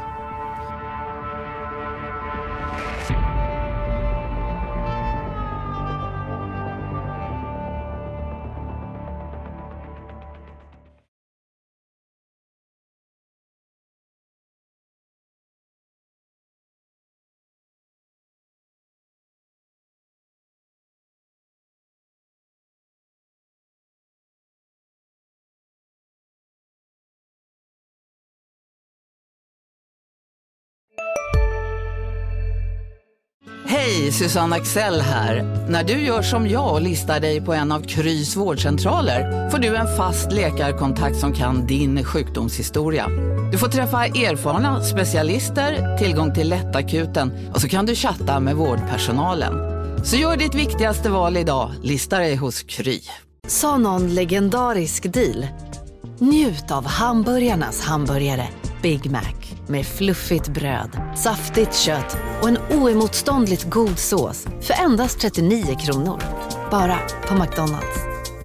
S11: Hej, Susanne Axel här. När du gör som jag och listar dig på en av Krys vårdcentraler får du en fast läkarkontakt som kan din sjukdomshistoria. Du får träffa erfarna specialister, tillgång till lättakuten och så kan du chatta med vårdpersonalen. Så gör ditt viktigaste val idag, lista dig hos Kry.
S12: Sa någon legendarisk deal? Njut av hamburgarnas hamburgare Big Mac med fluffigt bröd, saftigt kött och en oemotståndligt god sås för endast trettionio kronor. Bara på McDonald's.